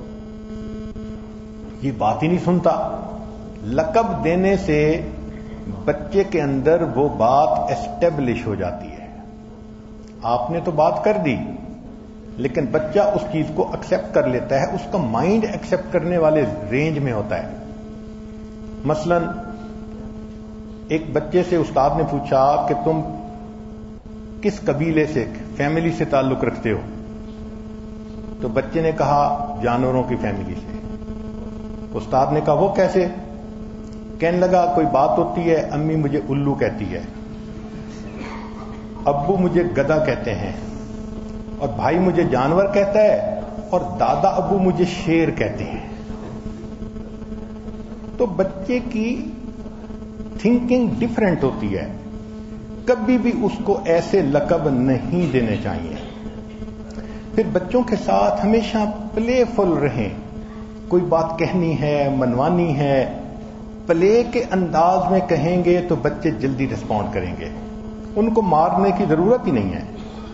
یہ بات ہی نہیں سنتا. لقب دینے سے بچے کے اندر وہ بات اسٹیبلش ہو جاتی ہے. آپ نے تو بات کر دی لیکن بچہ اس چیز کو ایکسپٹ کر لیتا ہے. اس کا مائنڈ ایکسپٹ کرنے والے رینج میں ہوتا ہے. مثلا ایک بچے سے استاد نے پوچھا کہ تم کس قبیلے سے, فیملی سے تعلق رکھتے ہو؟ تو بچے نے کہا جانوروں کی فیملی سے. استاد نے کہا وہ کیسے؟ کہنے لگا کوئی بات ہوتی ہے, امی مجھے الو کہتی ہے, ابو مجھے گدھا کہتے ہیں, اور بھائی مجھے جانور کہتا ہے, اور دادا ابو مجھے شیر کہتے ہیں. تو بچے کی تھنکنگ ڈفرینٹ ہوتی ہے. کبھی بھی اس کو ایسے لقب نہیں دینے چاہیے. پھر بچوں کے ساتھ ہمیشہ پلے فل رہیں. کوئی بات کہنی ہے, منوانی ہے, پلے کے انداز میں کہیں گے تو بچے جلدی رسپونڈ کریں گے. ان کو مارنے کی ضرورت ہی نہیں ہے.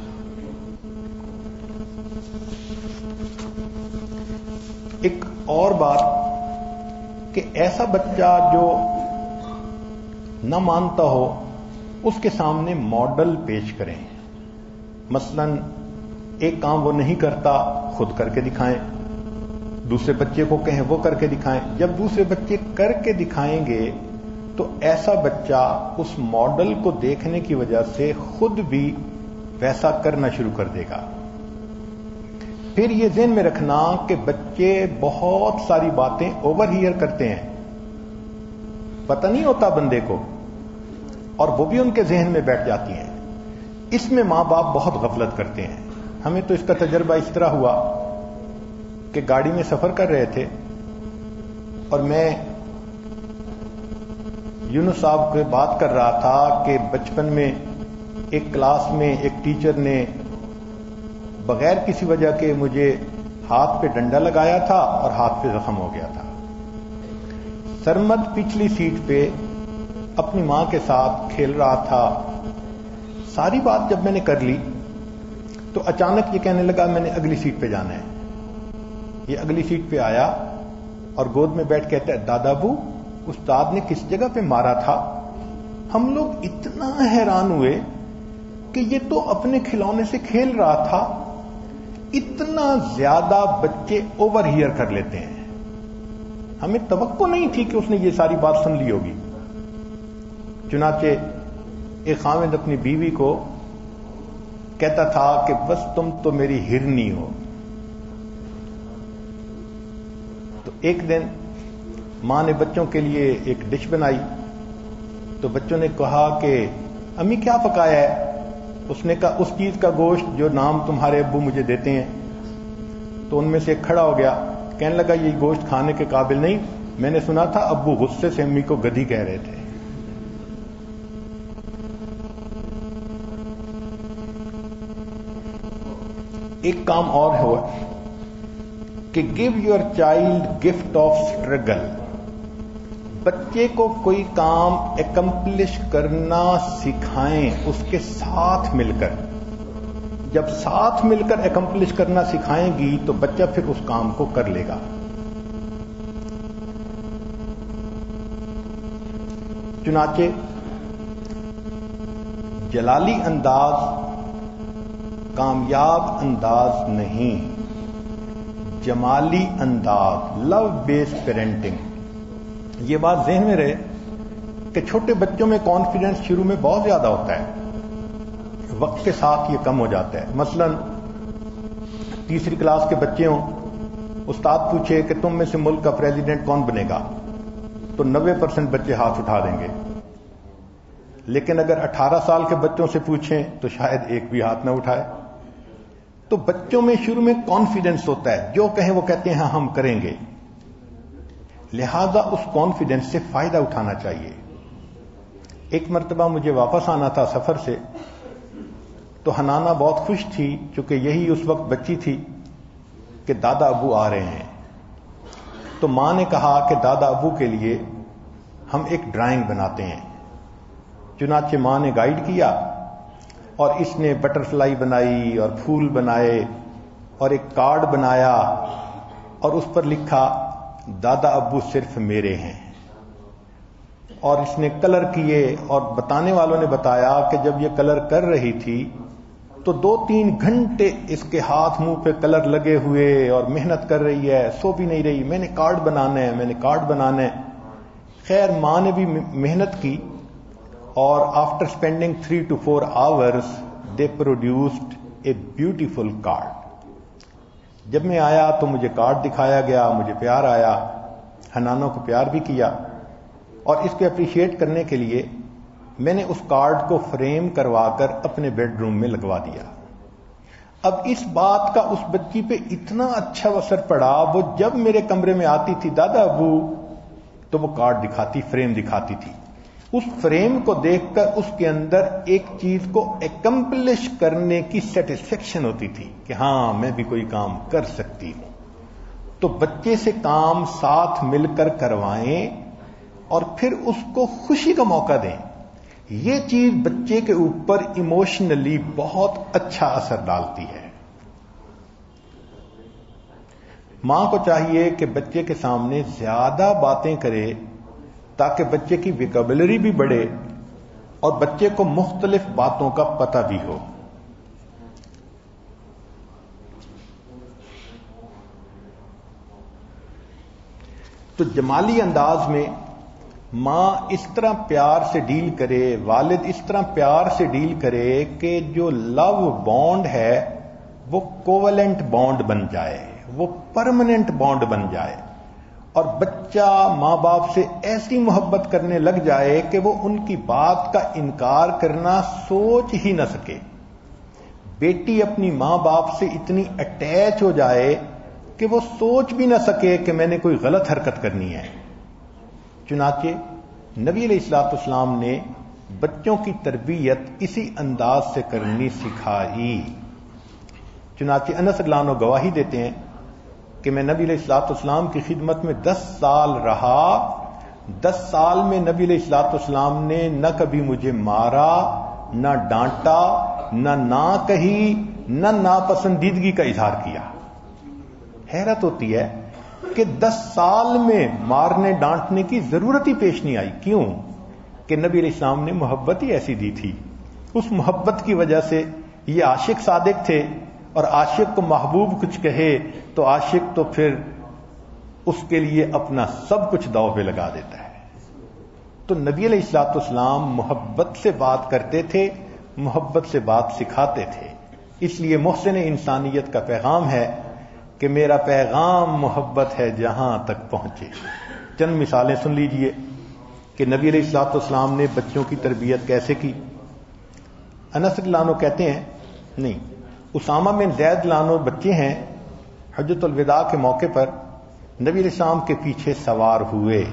ایک اور بات کہ ایسا بچہ جو نہ مانتا ہو اس کے سامنے ماڈل پیش کریں. مثلا ایک کام وہ نہیں کرتا, خود کر کے دکھائیں. دوسرے بچے کو کہیں وہ کر کے دکھائیں. جب دوسرے بچے کر کے دکھائیں گے تو ایسا بچہ اس ماڈل کو دیکھنے کی وجہ سے خود بھی ویسا کرنا شروع کر دے گا. پھر یہ ذہن میں رکھنا کہ بچے بہت ساری باتیں اوور ہیئر کرتے ہیں, پتہ نہیں ہوتا بندے کو, اور وہ بھی ان کے ذہن میں بیٹھ جاتی ہیں. اس میں ماں باپ بہت غفلت کرتے ہیں. ہمیں تو اس کا تجربہ اس طرح ہوا کہ گاڑی میں سفر کر رہے تھے اور میں یونس صاحب کو بات کر رہا تھا کہ بچپن میں ایک کلاس میں ایک ٹیچر نے بغیر کسی وجہ کے مجھے ہاتھ پہ ڈنڈا لگایا تھا اور ہاتھ پہ زخم ہو گیا تھا. سرمد پچھلی سیٹ پہ اپنی ماں کے ساتھ کھیل رہا تھا. ساری بات جب میں نے کر لی تو اچانک یہ کہنے لگا میں نے اگلی سیٹ پہ جانا ہے. یہ اگلی سیٹ پہ آیا اور گود میں بیٹھ کہتا ہے دادا ابو استاد نے کس جگہ پہ مارا تھا؟ ہم لوگ اتنا حیران ہوئے کہ یہ تو اپنے کھلونے سے کھیل رہا تھا. اتنا زیادہ بچے اوور ہیئر کر لیتے ہیں. ہمیں توقع نہیں تھی کہ اس نے یہ ساری بات سن لی ہوگی. چنانچہ ایک خاوند اپنی بیوی کو کہتا تھا کہ بس تم تو میری ہرنی ہو. تو ایک دن ماں نے بچوں کے لیے ایک ڈش بنائی تو بچوں نے کہا کہ امی کیا پکایا ہے؟ اس نے کہا اس چیز کا گوشت جو نام تمہارے ابو مجھے دیتے ہیں. تو ان میں سے ایک کھڑا ہو گیا, کہنے لگا یہ گوشت کھانے کے قابل نہیں, میں نے سنا تھا ابو غصے سے امی کو گدھی کہہ رہے تھے. ایک کام اور ہوا کہ give your child gift of struggle. بچے کو کوئی کام ایکمپلش کرنا سکھائیں اس کے ساتھ مل کر. جب ساتھ مل کر ایکمپلش کرنا سکھائیں گی تو بچہ پھر اس کام کو کر لے گا. چنانچہ جلالی انداز کامیاب انداز نہیں, جمالی انداز, لو بیسڈ پیرنٹنگ. یہ بات ذہن میں رہے کہ چھوٹے بچوں میں کانفیڈنس شروع میں بہت زیادہ ہوتا ہے, وقت کے ساتھ یہ کم ہو جاتا ہے. مثلا تیسری کلاس کے بچے ہوں, استاد پوچھے کہ تم میں سے ملک کا پریزیڈنٹ کون بنے گا تو نوے پرسنٹ بچے ہاتھ اٹھا دیں گے. لیکن اگر اٹھارہ سال کے بچوں سے پوچھیں تو شاید ایک بھی ہاتھ نہ اٹھائے. تو بچوں میں شروع میں کانفیڈنس ہوتا ہے, جو کہیں وہ کہتے ہیں ہاں ہم کریں گے. لہذا اس کانفیڈنس سے فائدہ اٹھانا چاہیے. ایک مرتبہ مجھے واپس آنا تھا سفر سے, تو حنانہ بہت خوش تھی چونکہ یہی اس وقت بچی تھی کہ دادا ابو آ رہے ہیں. تو ماں نے کہا کہ دادا ابو کے لیے ہم ایک ڈرائنگ بناتے ہیں. چنانچہ ماں نے گائیڈ کیا اور اس نے بٹر فلائی بنائی اور پھول بنائے اور ایک کارڈ بنایا اور اس پر لکھا دادا ابو صرف میرے ہیں. اور اس نے کلر کیے اور بتانے والوں نے بتایا کہ جب یہ کلر کر رہی تھی تو دو تین گھنٹے اس کے ہاتھ منہ پہ کلر لگے ہوئے اور محنت کر رہی ہے, سو بھی نہیں رہی, میں نے کارڈ بنانا ہے میں نے کارڈ بنانا ہے. خیر ماں نے بھی محنت کی اور after spending three to four hours they produced a beautiful card. جب میں آیا تو مجھے کارڈ دکھایا گیا, مجھے پیار آیا, حنانوں کو پیار بھی کیا اور اس کو اپریشیٹ کرنے کے لیے میں نے اس کارڈ کو فریم کروا کر اپنے بیڈ روم میں لگوا دیا. اب اس بات کا اس بچی پہ اتنا اچھا اثر پڑا, وہ جب میرے کمرے میں آتی تھی دادا ابو تو وہ کارڈ دکھاتی, فریم دکھاتی تھی. اس فریم کو دیکھ کر اس کے اندر ایک چیز کو ایکمپلش کرنے کی سیٹسفیکشن ہوتی تھی کہ ہاں میں بھی کوئی کام کر سکتی ہوں. تو بچے سے کام ساتھ مل کر کروائیں اور پھر اس کو خوشی کا موقع دیں. یہ چیز بچے کے اوپر ایموشنلی بہت اچھا اثر ڈالتی ہے. ماں کو چاہیے کہ بچے کے سامنے زیادہ باتیں کرے تاکہ بچے کی ویکیبلری بھی بڑھے اور بچے کو مختلف باتوں کا پتہ بھی ہو. تو جمالی انداز میں ماں اس طرح پیار سے ڈیل کرے, والد اس طرح پیار سے ڈیل کرے کہ جو لو بانڈ ہے وہ کوولنٹ بانڈ بن جائے, وہ پرماننٹ بانڈ بن جائے اور بچہ ماں باپ سے ایسی محبت کرنے لگ جائے کہ وہ ان کی بات کا انکار کرنا سوچ ہی نہ سکے. بیٹی اپنی ماں باپ سے اتنی اٹیچ ہو جائے کہ وہ سوچ بھی نہ سکے کہ میں نے کوئی غلط حرکت کرنی ہے. چنانچہ نبی علیہ الصلوۃ والسلام نے بچوں کی تربیت اسی انداز سے کرنی سکھائی. چنانچہ انس رضی اللہ عنہ گواہی دیتے ہیں کہ میں نبی علیہ الصلوۃ والسلام کی خدمت میں دس سال رہا. دس سال میں نبی علیہ الصلوۃ والسلام نے نہ کبھی مجھے مارا, نہ ڈانٹا, نہ نا کہی, نہ ناپسندیدگی کا اظہار کیا. حیرت ہوتی ہے کہ دس سال میں مارنے ڈانٹنے کی ضرورت ہی پیش نہیں آئی. کیوں؟ کہ نبی علیہ السلام نے محبت ہی ایسی دی تھی. اس محبت کی وجہ سے یہ عاشق صادق تھے اور عاشق کو محبوب کچھ کہے تو عاشق تو پھر اس کے لیے اپنا سب کچھ داؤ پہ لگا دیتا ہے. تو نبی علیہ الصلوۃ والسلام محبت سے بات کرتے تھے, محبت سے بات سکھاتے تھے. اس لیے محسن انسانیت کا پیغام ہے کہ میرا پیغام محبت ہے جہاں تک پہنچے. چند مثالیں سن لیجئے کہ نبی علیہ الصلوۃ والسلام نے بچوں کی تربیت کیسے کی. انس رضی اللہ عنہ کہتے ہیں, نہیں, اسامہ بن زید رضی اللہ عنہ بچے ہیں, حجۃ الوداع کے موقع پر نبی علیہ السلام کے پیچھے سوار ہوئے.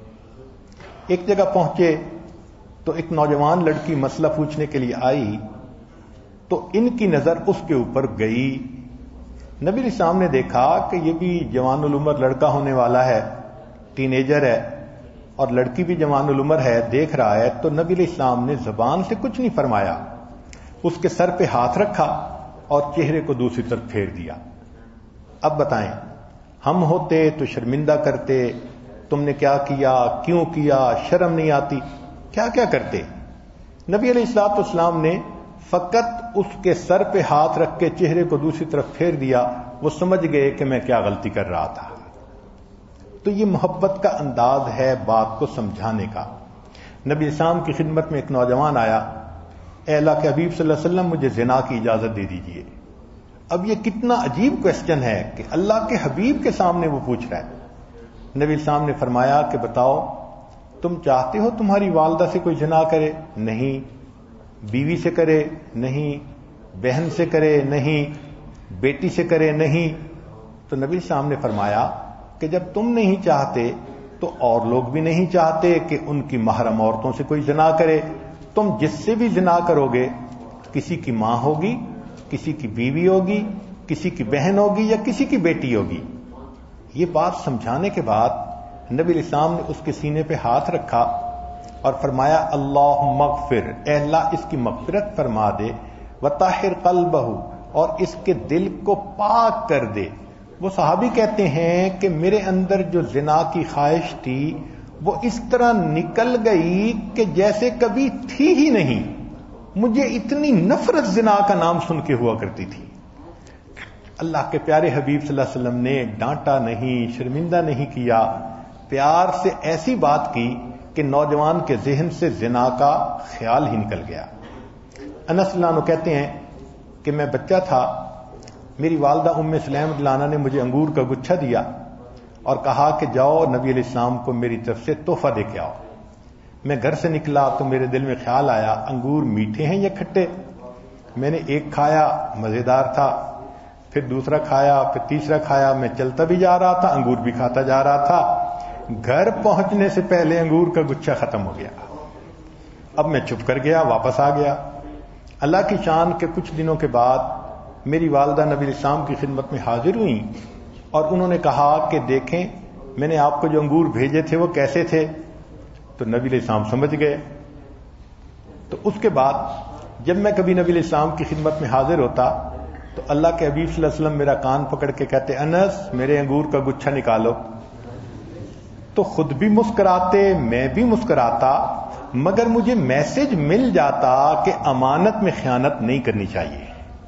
ایک جگہ پہنچے تو ایک نوجوان لڑکی مسئلہ پوچھنے کے لیے آئی تو ان کی نظر اس کے اوپر گئی. نبی علیہ السلام نے دیکھا کہ یہ بھی جوان العمر لڑکا ہونے والا ہے, ٹین ایجر ہے, اور لڑکی بھی جوان العمر ہے, دیکھ رہا ہے. تو نبی علیہ السلام نے زبان سے کچھ نہیں فرمایا, اس کے سر پہ ہاتھ رکھا اور چہرے کو دوسری طرف پھیر دیا. اب بتائیں, ہم ہوتے تو شرمندہ کرتے, تم نے کیا کیا, کیوں کیا, شرم نہیں آتی, کیا کیا کرتے. نبی علیہ الصلوۃ والسلام نے فقط اس کے سر پہ ہاتھ رکھ کے چہرے کو دوسری طرف پھیر دیا. وہ سمجھ گئے کہ میں کیا غلطی کر رہا تھا. تو یہ محبت کا انداز ہے بات کو سمجھانے کا. نبی اسلام کی خدمت میں ایک نوجوان آیا, اے اللہ کے حبیب صلی اللہ علیہ وسلم مجھے زنا کی اجازت دے دیجئے. اب یہ کتنا عجیب کویسچن ہے کہ اللہ کے حبیب کے سامنے وہ پوچھ رہا ہے. نبی اسلام نے فرمایا کہ بتاؤ تم چاہتے ہو تمہاری والدہ سے کوئی زنا کرے؟ نہیں. بیوی سے کرے؟ نہیں. بہن سے کرے؟ نہیں. بیٹی سے کرے؟ نہیں. تو نبی اسلام نے فرمایا کہ جب تم نہیں چاہتے تو اور لوگ بھی نہیں چاہتے کہ ان کی محرم عورتوں سے کوئی زنا کرے. تم جس سے بھی زنا کرو گے کسی کی ماں ہوگی، کسی کی بیوی ہوگی، کسی کی بہن ہوگی یا کسی کی بیٹی ہوگی. یہ بات سمجھانے کے بعد نبی علیہ السلام نے اس کے سینے پہ ہاتھ رکھا اور فرمایا اللہم اغفر، اے اللہ اس کی مغفرت فرما دے، وطہر قلبہ، اور اس کے دل کو پاک کر دے. وہ صحابی کہتے ہیں کہ میرے اندر جو زنا کی خواہش تھی وہ اس طرح نکل گئی کہ جیسے کبھی تھی ہی نہیں. مجھے اتنی نفرت زنا کا نام سن کے ہوا کرتی تھی. اللہ کے پیارے حبیب صلی اللہ علیہ وسلم نے ڈانٹا نہیں، شرمندہ نہیں کیا، پیار سے ایسی بات کی کہ نوجوان کے ذہن سے زنا کا خیال ہی نکل گیا. انس اللہ عنہ کہتے ہیں کہ میں بچہ تھا، میری والدہ ام سلیم رضی اللہ عنہا نے مجھے انگور کا گچھا دیا اور کہا کہ جاؤ نبی علیہ السلام کو میری طرف سے تحفہ دے کے آؤ. میں گھر سے نکلا تو میرے دل میں خیال آیا انگور میٹھے ہیں یا کھٹے. میں نے ایک کھایا، مزیدار تھا، پھر دوسرا کھایا، پھر تیسرا کھایا. میں چلتا بھی جا رہا تھا، انگور بھی کھاتا جا رہا تھا. گھر پہنچنے سے پہلے انگور کا گچھا ختم ہو گیا. اب میں چپ کر گیا، واپس آ گیا. اللہ کی شان کے کچھ دنوں کے بعد میری والدہ نبی علیہ السلام کی خدمت میں حاضر ہوئیں اور انہوں نے کہا کہ دیکھیں میں نے آپ کو جو انگور بھیجے تھے وہ کیسے تھے. تو نبی علیہ السلام سمجھ گئے. تو اس کے بعد جب میں کبھی نبی علیہ السلام کی خدمت میں حاضر ہوتا تو اللہ کے حبیب صلی اللہ علیہ وسلم میرا کان پکڑ کے کہتے انس میرے انگور کا گچھا نکالو. تو خود بھی مسکراتے، میں بھی مسکراتا، مگر مجھے میسج مل جاتا کہ امانت میں خیانت نہیں کرنی چاہیے.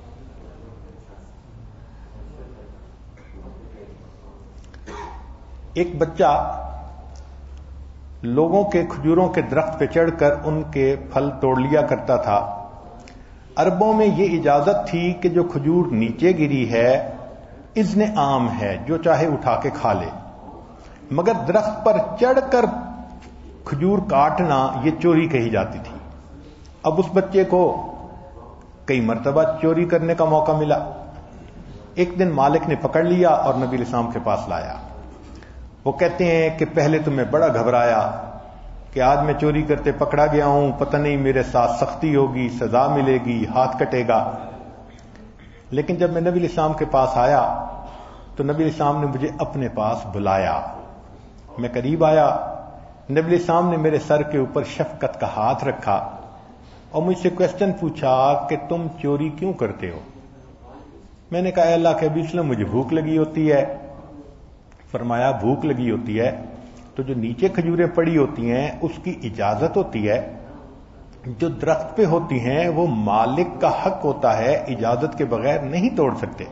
ایک بچہ لوگوں کے کھجوروں کے درخت پہ چڑھ کر ان کے پھل توڑ لیا کرتا تھا. عربوں میں یہ اجازت تھی کہ جو کھجور نیچے گری ہے اذن عام ہے، جو چاہے اٹھا کے کھا لے، مگر درخت پر چڑھ کر کھجور کاٹنا یہ چوری کہی جاتی تھی. اب اس بچے کو کئی مرتبہ چوری کرنے کا موقع ملا. ایک دن مالک نے پکڑ لیا اور نبی علیہ السلام کے پاس لایا. وہ کہتے ہیں کہ پہلے تو میں بڑا گھبرایا کہ آج میں چوری کرتے پکڑا گیا ہوں، پتہ نہیں میرے ساتھ سختی ہوگی، سزا ملے گی، ہاتھ کٹے گا. لیکن جب میں نبی علیہ السلام کے پاس آیا تو نبی علیہ السلام نے مجھے اپنے پاس بلایا. میں قریب آیا، نبی علیہ السلام نے میرے سر کے اوپر شفقت کا ہاتھ رکھا اور مجھ سے کوشچن پوچھا کہ تم چوری کیوں کرتے ہو. میں نے کہا اے اللہ کے حبیب صلی اللہ علیہ وسلم مجھے بھوک لگی ہوتی ہے. فرمایا بھوک لگی ہوتی ہے تو جو نیچے کھجوریں پڑی ہوتی ہیں اس کی اجازت ہوتی ہے، جو درخت پہ ہوتی ہیں وہ مالک کا حق ہوتا ہے، اجازت کے بغیر نہیں توڑ سکتے.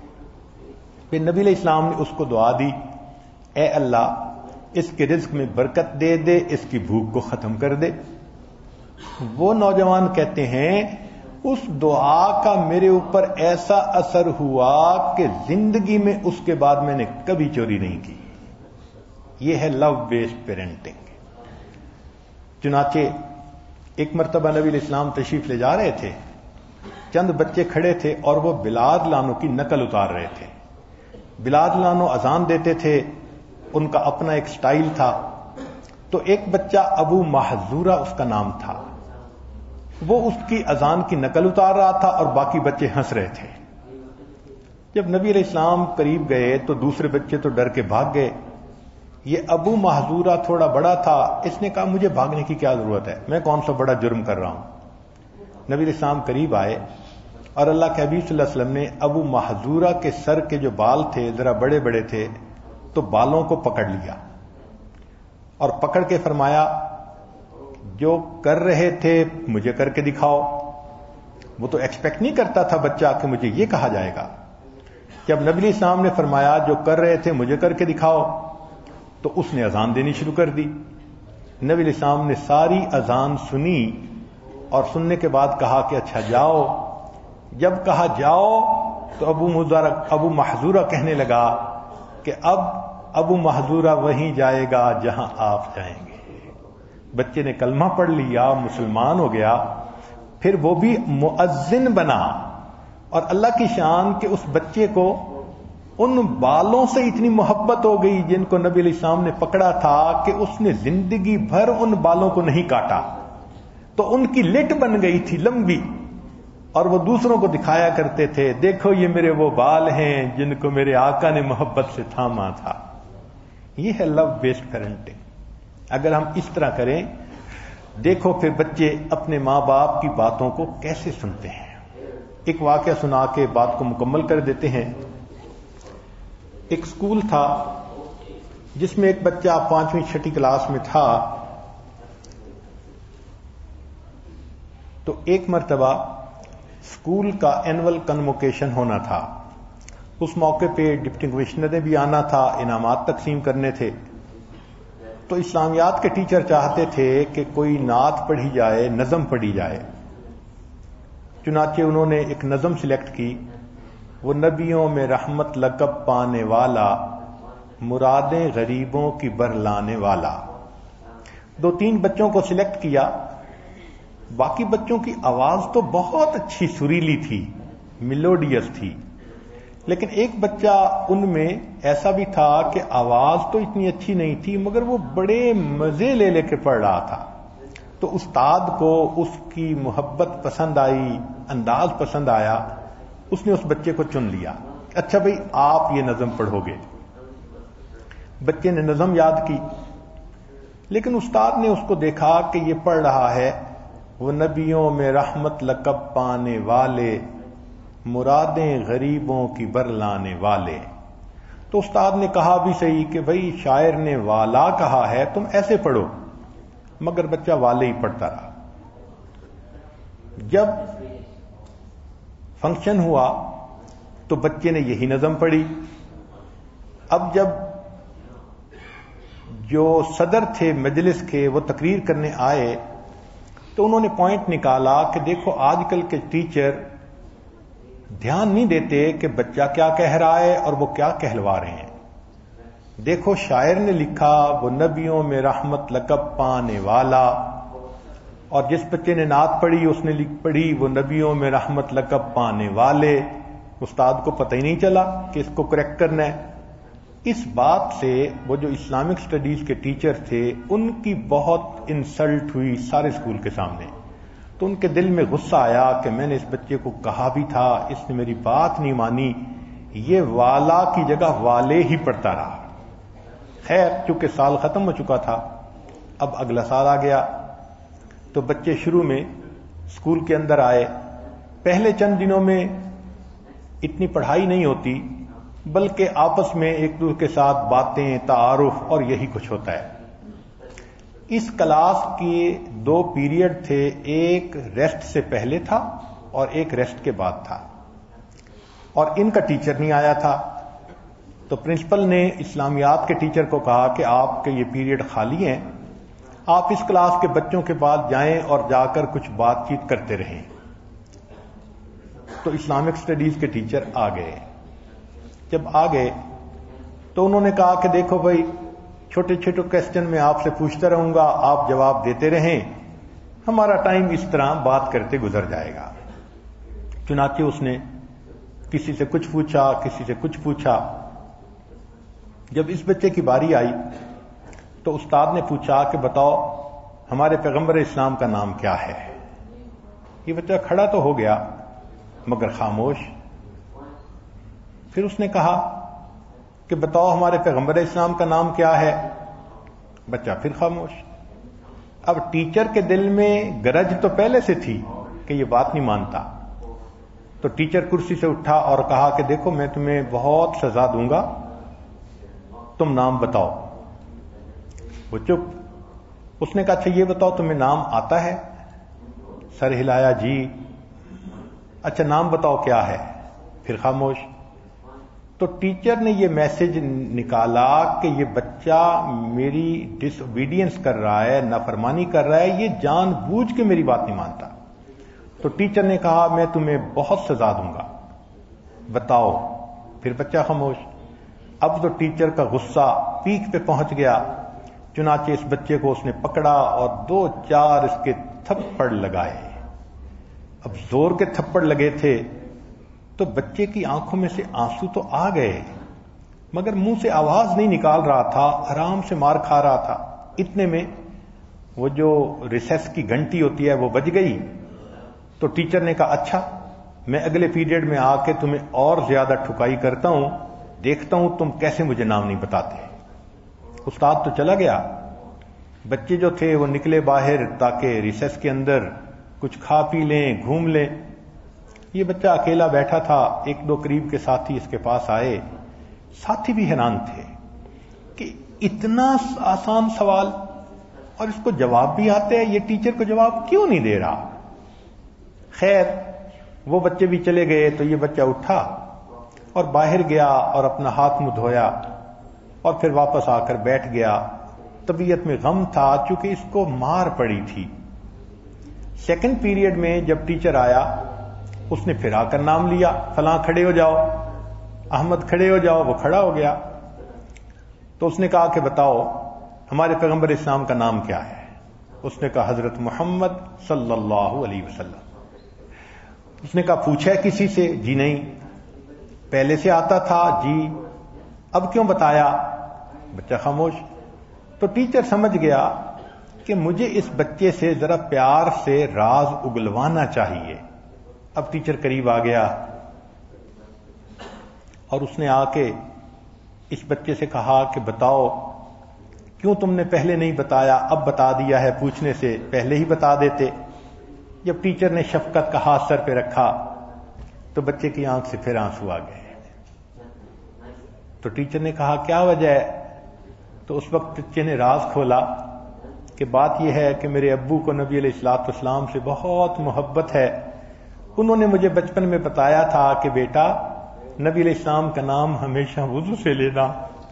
پھر نبی علیہ السلام نے اس کو دعا دی اے اللہ اس کے رزق میں برکت دے دے، اس کی بھوک کو ختم کر دے. وہ نوجوان کہتے ہیں اس دعا کا میرے اوپر ایسا اثر ہوا کہ زندگی میں اس کے بعد میں نے کبھی چوری نہیں کی. یہ ہے لو بیسڈ پیرنٹنگ. چنانچہ ایک مرتبہ نبی علیہ السلام تشریف لے جا رہے تھے، چند بچے کھڑے تھے اور وہ بلال لانو کی نقل اتار رہے تھے. بلال لانو اذان دیتے تھے، ان کا اپنا ایک سٹائل تھا. تو ایک بچہ ابو محذورہ اس کا نام تھا، وہ اس کی اذان کی نقل اتار رہا تھا اور باقی بچے ہنس رہے تھے. جب نبی علیہ السلام قریب گئے تو دوسرے بچے تو ڈر کے بھاگ گئے. یہ ابو محذورہ تھوڑا بڑا تھا، اس نے کہا مجھے بھاگنے کی کیا ضرورت ہے، میں کون سا بڑا جرم کر رہا ہوں. نبی علیہ السلام قریب آئے اور اللہ کے حبیب صلی اللہ علیہ وسلم نے ابو محذورہ کے سر کے جو بال تھے ذرا بڑے بڑے تھے تو بالوں کو پکڑ لیا اور پکڑ کے فرمایا جو کر رہے تھے مجھے کر کے دکھاؤ. وہ تو ایکسپیکٹ نہیں کرتا تھا بچہ کہ مجھے یہ کہا جائے گا. جب نبی علیہ السلام نے فرمایا جو کر رہے تھے مجھے کر کے دکھاؤ تو اس نے اذان دینی شروع کر دی. نبی علیہ السلام نے ساری اذان سنی اور سننے کے بعد کہا کہ اچھا جاؤ. جب کہا جاؤ تو ابو مزارہ ابو محذورہ کہنے لگا کہ اب ابو محذورہ وہیں جائے گا جہاں آپ جائیں گے. بچے نے کلمہ پڑھ لیا، مسلمان ہو گیا، پھر وہ بھی مؤذن بنا. اور اللہ کی شان کہ اس بچے کو ان بالوں سے اتنی محبت ہو گئی جن کو نبی علیہ السلام نے پکڑا تھا کہ اس نے زندگی بھر ان بالوں کو نہیں کاٹا، تو ان کی لٹ بن گئی تھی لمبی. اور وہ دوسروں کو دکھایا کرتے تھے، دیکھو یہ میرے وہ بال ہیں جن کو میرے آقا نے محبت سے تھاما تھا۔ یہ ہے لو بیسڈ پیرنٹنگ۔ اگر ہم اس طرح کریں، دیکھو پھر بچے اپنے ماں باپ کی باتوں کو کیسے سنتے ہیں۔ ایک واقعہ سنا کے بات کو مکمل کر دیتے ہیں۔ ایک اسکول تھا جس میں ایک بچہ پانچویں چھٹی کلاس میں تھا، تو ایک مرتبہ اسکول کا اینول کنووکیشن ہونا تھا۔ اس موقع پہ ڈپٹی کمشنر نے بھی آنا تھا، انعامات تقسیم کرنے تھے۔ تو اسلامیات کے ٹیچر چاہتے تھے کہ کوئی نعت پڑھی جائے، نظم پڑھی جائے۔ چنانچہ انہوں نے ایک نظم سلیکٹ کی، وہ نبیوں میں رحمت لقب پانے والا، مرادیں غریبوں کی برلانے والا۔ دو تین بچوں کو سلیکٹ کیا، باقی بچوں کی آواز تو بہت اچھی سریلی تھی، میلوڈیس تھی، لیکن ایک بچہ ان میں ایسا بھی تھا کہ آواز تو اتنی اچھی نہیں تھی مگر وہ بڑے مزے لے لے کے پڑھ رہا تھا۔ تو استاد کو اس کی محبت پسند آئی، انداز پسند آیا، اس نے اس بچے کو چن لیا، اچھا بھئی آپ یہ نظم پڑھو گے۔ بچے نے نظم یاد کی، لیکن استاد نے اس کو دیکھا کہ یہ پڑھ رہا ہے، وہ نبیوں میں رحمت لقب پانے والے، مرادیں غریبوں کی برلانے والے۔ تو استاد نے کہا بھی صحیح کہ بھئی شاعر نے والا کہا ہے، تم ایسے پڑھو، مگر بچہ والے ہی پڑھتا رہا۔ جب فنکشن ہوا تو بچے نے یہی نظم پڑھی۔ اب جب جو صدر تھے مجلس کے وہ تقریر کرنے آئے تو انہوں نے پوائنٹ نکالا کہ دیکھو آج کل کے ٹیچر دھیان نہیں دیتے کہ بچہ کیا کہہ رہا ہے اور وہ کیا کہلوا رہے ہیں۔ دیکھو شاعر نے لکھا وہ نبیوں میں رحمت لقب پانے والا، اور جس بچے نے نعت پڑھی اس نے لکھ پڑھی وہ نبیوں میں رحمت لقب پانے والے۔ استاد کو پتہ ہی نہیں چلا کہ اس کو کریکٹ کرنا ہے۔ اس بات سے وہ جو اسلامک سٹڈیز کے ٹیچر تھے ان کی بہت انسلٹ ہوئی سارے اسکول کے سامنے۔ تو ان کے دل میں غصہ آیا کہ میں نے اس بچے کو کہا بھی تھا، اس نے میری بات نہیں مانی، یہ والا کی جگہ والے ہی پڑھتا رہا۔ خیر چونکہ سال ختم ہو چکا تھا، اب اگلا سال آ گیا تو بچے شروع میں اسکول کے اندر آئے۔ پہلے چند دنوں میں اتنی پڑھائی نہیں ہوتی، بلکہ آپس میں ایک دوسرے کے ساتھ باتیں، تعارف اور یہی کچھ ہوتا ہے۔ اس کلاس کے دو پیریڈ تھے، ایک ریسٹ سے پہلے تھا اور ایک ریسٹ کے بعد تھا، اور ان کا ٹیچر نہیں آیا تھا۔ تو پرنسپل نے اسلامیات کے ٹیچر کو کہا کہ آپ کے یہ پیریڈ خالی ہیں، آپ اس کلاس کے بچوں کے بعد جائیں اور جا کر کچھ بات چیت کرتے رہیں۔ تو اسلامک سٹڈیز کے ٹیچر آ گئے۔ جب آ گئے تو انہوں نے کہا کہ دیکھو بھائی چھوٹے چھوٹے کوسچن میں آپ سے پوچھتا رہوں گا، آپ جواب دیتے رہیں، ہمارا ٹائم اس طرح بات کرتے گزر جائے گا۔ چنانچہ اس نے کسی سے کچھ پوچھا، کسی سے کچھ پوچھا۔ جب اس بچے کی باری آئی تو استاد نے پوچھا کہ بتاؤ ہمارے پیغمبر اسلام کا نام کیا ہے؟ یہ بچہ کھڑا تو ہو گیا مگر خاموش۔ پھر اس نے کہا کہ بتاؤ ہمارے پیغمبر اسلام کا نام کیا ہے؟ بچہ پھر خاموش۔ اب ٹیچر کے دل میں گرج تو پہلے سے تھی کہ یہ بات نہیں مانتا، تو ٹیچر کرسی سے اٹھا اور کہا کہ دیکھو میں تمہیں بہت سزا دوں گا، تم نام بتاؤ۔ وہ چپ۔ اس نے کہا اچھا یہ بتاؤ تمہیں نام آتا ہے؟ سر ہلایا جی۔ اچھا نام بتاؤ کیا ہے؟ پھر خاموش۔ تو ٹیچر نے یہ میسج نکالا کہ یہ بچہ میری ڈس اوبیڈینس کر رہا ہے، نافرمانی کر رہا ہے، یہ جان بوجھ کے میری بات نہیں مانتا۔ تو ٹیچر نے کہا میں تمہیں بہت سزا دوں گا، بتاؤ۔ پھر بچہ خاموش۔ اب تو ٹیچر کا غصہ پیک پہ پہنچ گیا، چنانچہ اس بچے کو اس نے پکڑا اور دو چار اس کے تھپڑ لگائے۔ اب زور کے تھپڑ لگے تھے تو بچے کی آنکھوں میں سے آنسو تو آ گئے مگر منہ سے آواز نہیں نکال رہا تھا، آرام سے مار کھا رہا تھا۔ اتنے میں وہ جو ریسیس کی گھنٹی ہوتی ہے وہ بج گئی۔ تو ٹیچر نے کہا اچھا میں اگلے پیریڈ میں آ کے تمہیں اور زیادہ ٹھکائی کرتا ہوں، دیکھتا ہوں تم کیسے مجھے نام نہیں بتاتے۔ استاد تو چلا گیا، بچے جو تھے وہ نکلے باہر تاکہ ریسیس کے اندر کچھ کھا پی لیں، گھوم لیں۔ یہ بچہ اکیلا بیٹھا تھا، ایک دو قریب کے ساتھی اس کے پاس آئے، ساتھی بھی حیران تھے کہ اتنا آسان سوال اور اس کو جواب بھی آتے ہیں، یہ ٹیچر کو جواب کیوں نہیں دے رہا؟ خیر وہ بچے بھی چلے گئے تو یہ بچہ اٹھا اور باہر گیا اور اپنا ہاتھ منہ دھویا اور پھر واپس آ کر بیٹھ گیا۔ طبیعت میں غم تھا چونکہ اس کو مار پڑی تھی۔ سیکنڈ پیریڈ میں جب ٹیچر آیا اس نے پھر آ کر نام لیا، فلاں کھڑے ہو جاؤ، احمد کھڑے ہو جاؤ، وہ کھڑا ہو گیا۔ تو اس نے کہا کہ بتاؤ ہمارے پیغمبر اسلام کا نام کیا ہے؟ اس نے کہا حضرت محمد صلی اللہ علیہ وسلم۔ اس نے کہا پوچھا ہے کسی سے؟ جی نہیں۔ پہلے سے آتا تھا؟ جی۔ اب کیوں بتایا؟ بچہ خاموش۔ تو ٹیچر سمجھ گیا کہ مجھے اس بچے سے ذرا پیار سے راز اگلوانا چاہیے۔ اب ٹیچر قریب آ گیا اور اس نے آ کے اس بچے سے کہا کہ بتاؤ کیوں تم نے پہلے نہیں بتایا، اب بتا دیا ہے، پوچھنے سے پہلے ہی بتا دیتے۔ جب ٹیچر نے شفقت کا ہاتھ سر پہ رکھا تو بچے کی آنکھ سے پھر آنسو آ گئے۔ تو ٹیچر نے کہا کیا وجہ ہے؟ تو اس وقت بچے نے راز کھولا کہ بات یہ ہے کہ میرے ابو کو نبی علیہ الصلوۃ والسلام سے بہت محبت ہے۔ انہوں نے مجھے بچپن میں بتایا تھا کہ بیٹا نبی علیہ السلام کا نام ہمیشہ وضو سے لینا۔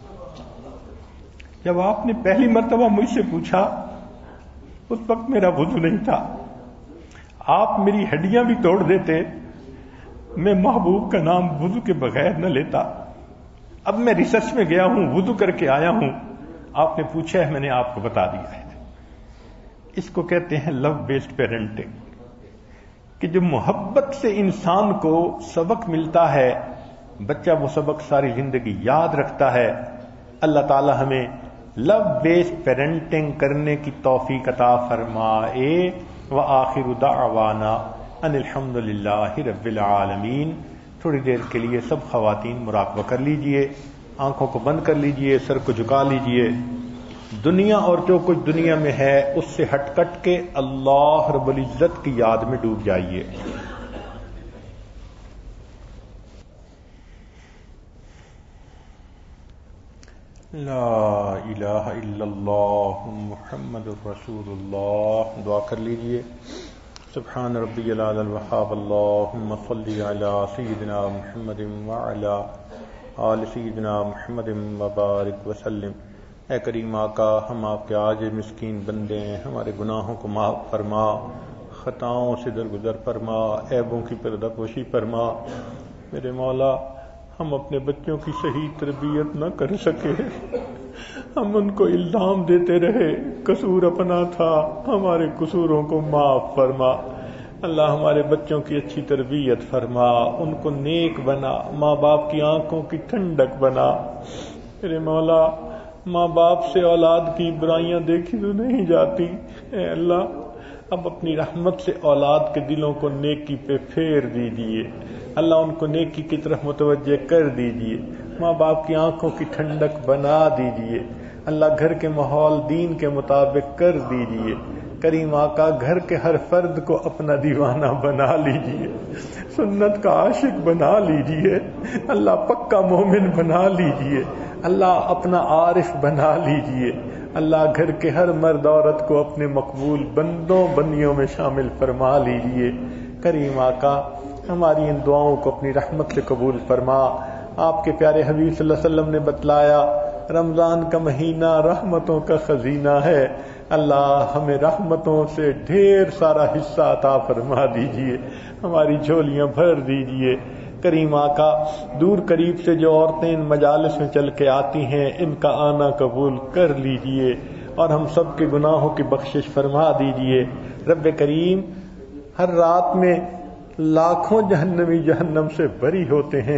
جب آپ نے پہلی مرتبہ مجھ سے پوچھا اس وقت میرا وضو نہیں تھا، آپ میری ہڈیاں بھی توڑ دیتے، میں محبوب کا نام وضو کے بغیر نہ لیتا۔ اب میں ریسرچ میں گیا ہوں، وضو کر کے آیا ہوں، آپ نے پوچھا ہے میں نے آپ کو بتا دیا ہے۔ اس کو کہتے ہیں لو بیسڈ پیرنٹنگ، کہ جو محبت سے انسان کو سبق ملتا ہے بچہ وہ سبق ساری زندگی یاد رکھتا ہے۔ اللہ تعالی ہمیں لو بیسڈ پیرنٹنگ کرنے کی توفیق عطا فرمائے۔ وآخر دعوانا ان الحمد للہ رب العالمین۔ تھوڑی دیر کے لیے سب خواتین مراقبہ کر لیجئے، آنکھوں کو بند کر لیجئے، سر کو جھکا لیجئے، دنیا اور جو کچھ دنیا میں ہے اس سے ہٹ کٹ کے اللہ رب العزت کی یاد میں ڈوب جائیے۔ لا الہ الا اللہ محمد الرسول اللہ۔ دعا کر لیجئے۔ سبحان ربی العلی الوہاب، اللہم صلی علی سیدنا محمد وعلی آل سیدنا محمد وبارک وسلم۔ اے کریم آقا، ہم آپ کے عاجز مسکین بندے ہیں، ہمارے گناہوں کو معاف فرما، خطاؤں سے درگزر فرما، عیبوں کی پردہ پوشی فرما۔ میرے مولا ہم اپنے بچوں کی صحیح تربیت نہ کر سکے، ہم ان کو الزام دیتے رہے، قصور اپنا تھا، ہمارے قصوروں کو معاف فرما۔ اللہ ہمارے بچوں کی اچھی تربیت فرما، ان کو نیک بنا، ماں باپ کی آنکھوں کی ٹھنڈک بنا۔ میرے مولا ماں باپ سے اولاد کی برائیاں دیکھی تو نہیں جاتی، اے اللہ اب اپنی رحمت سے اولاد کے دلوں کو نیکی پہ پھیر دیجئے، اللہ ان کو نیکی کی طرف متوجہ کر دیجئے، ماں باپ کی آنکھوں کی ٹھنڈک بنا دیجئے، اللہ گھر کے ماحول دین کے مطابق کر دیجئے۔ کریم آقا گھر کے ہر فرد کو اپنا دیوانہ بنا لیجئے، سنت کا عاشق بنا لیجئے، اللہ پکا مومن بنا لیجئے، اللہ اپنا عارف بنا لیجئے، اللہ گھر کے ہر مرد عورت کو اپنے مقبول بندوں بندیوں میں شامل فرما لیجئے۔ کریم آقا ہماری ان دعاؤں کو اپنی رحمت سے قبول فرما۔ آپ کے پیارے حبیب صلی اللہ علیہ وسلم نے بتلایا رمضان کا مہینہ رحمتوں کا خزینہ ہے، اللہ ہمیں رحمتوں سے ڈھیر سارا حصہ عطا فرما دیجئے، ہماری جھولیاں بھر دیجئے۔ کریم آقا دور قریب سے جو عورتیں ان مجالس میں چل کے آتی ہیں ان کا آنا قبول کر لیجئے اور ہم سب کے گناہوں کی بخشش فرما دیجئے۔ رب کریم ہر رات میں لاکھوں جہنمی جہنم سے بری ہوتے ہیں،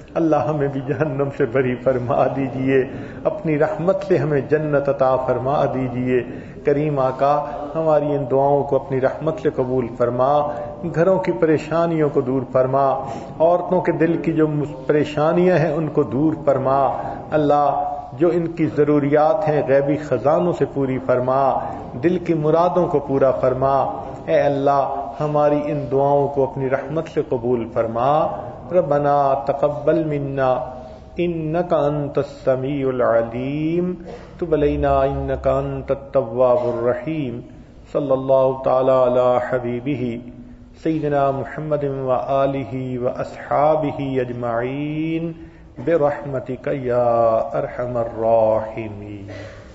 اللہ ہمیں بھی جہنم سے بری فرما دیجئے، اپنی رحمت سے ہمیں جنت عطا فرما دیجئے۔ کریم آقا ہماری ان دعاؤں کو اپنی رحمت سے قبول فرما، گھروں کی پریشانیوں کو دور فرما، عورتوں کے دل کی جو پریشانیاں ہیں ان کو دور فرما۔ اللہ جو ان کی ضروریات ہیں غیبی خزانوں سے پوری فرما، دل کی مرادوں کو پورا فرما۔ اے اللہ ہماری ان دعاؤں کو اپنی رحمت سے قبول فرما۔ ربنا تقبل منا انك انت السميع العليم تب علينا انك انت التواب الرحيم صلی اللہ تعالی علی حبیبہ سیدنا محمد وآلہ واصحابہ اجمعین برحمتک یا ارحم الراحمین۔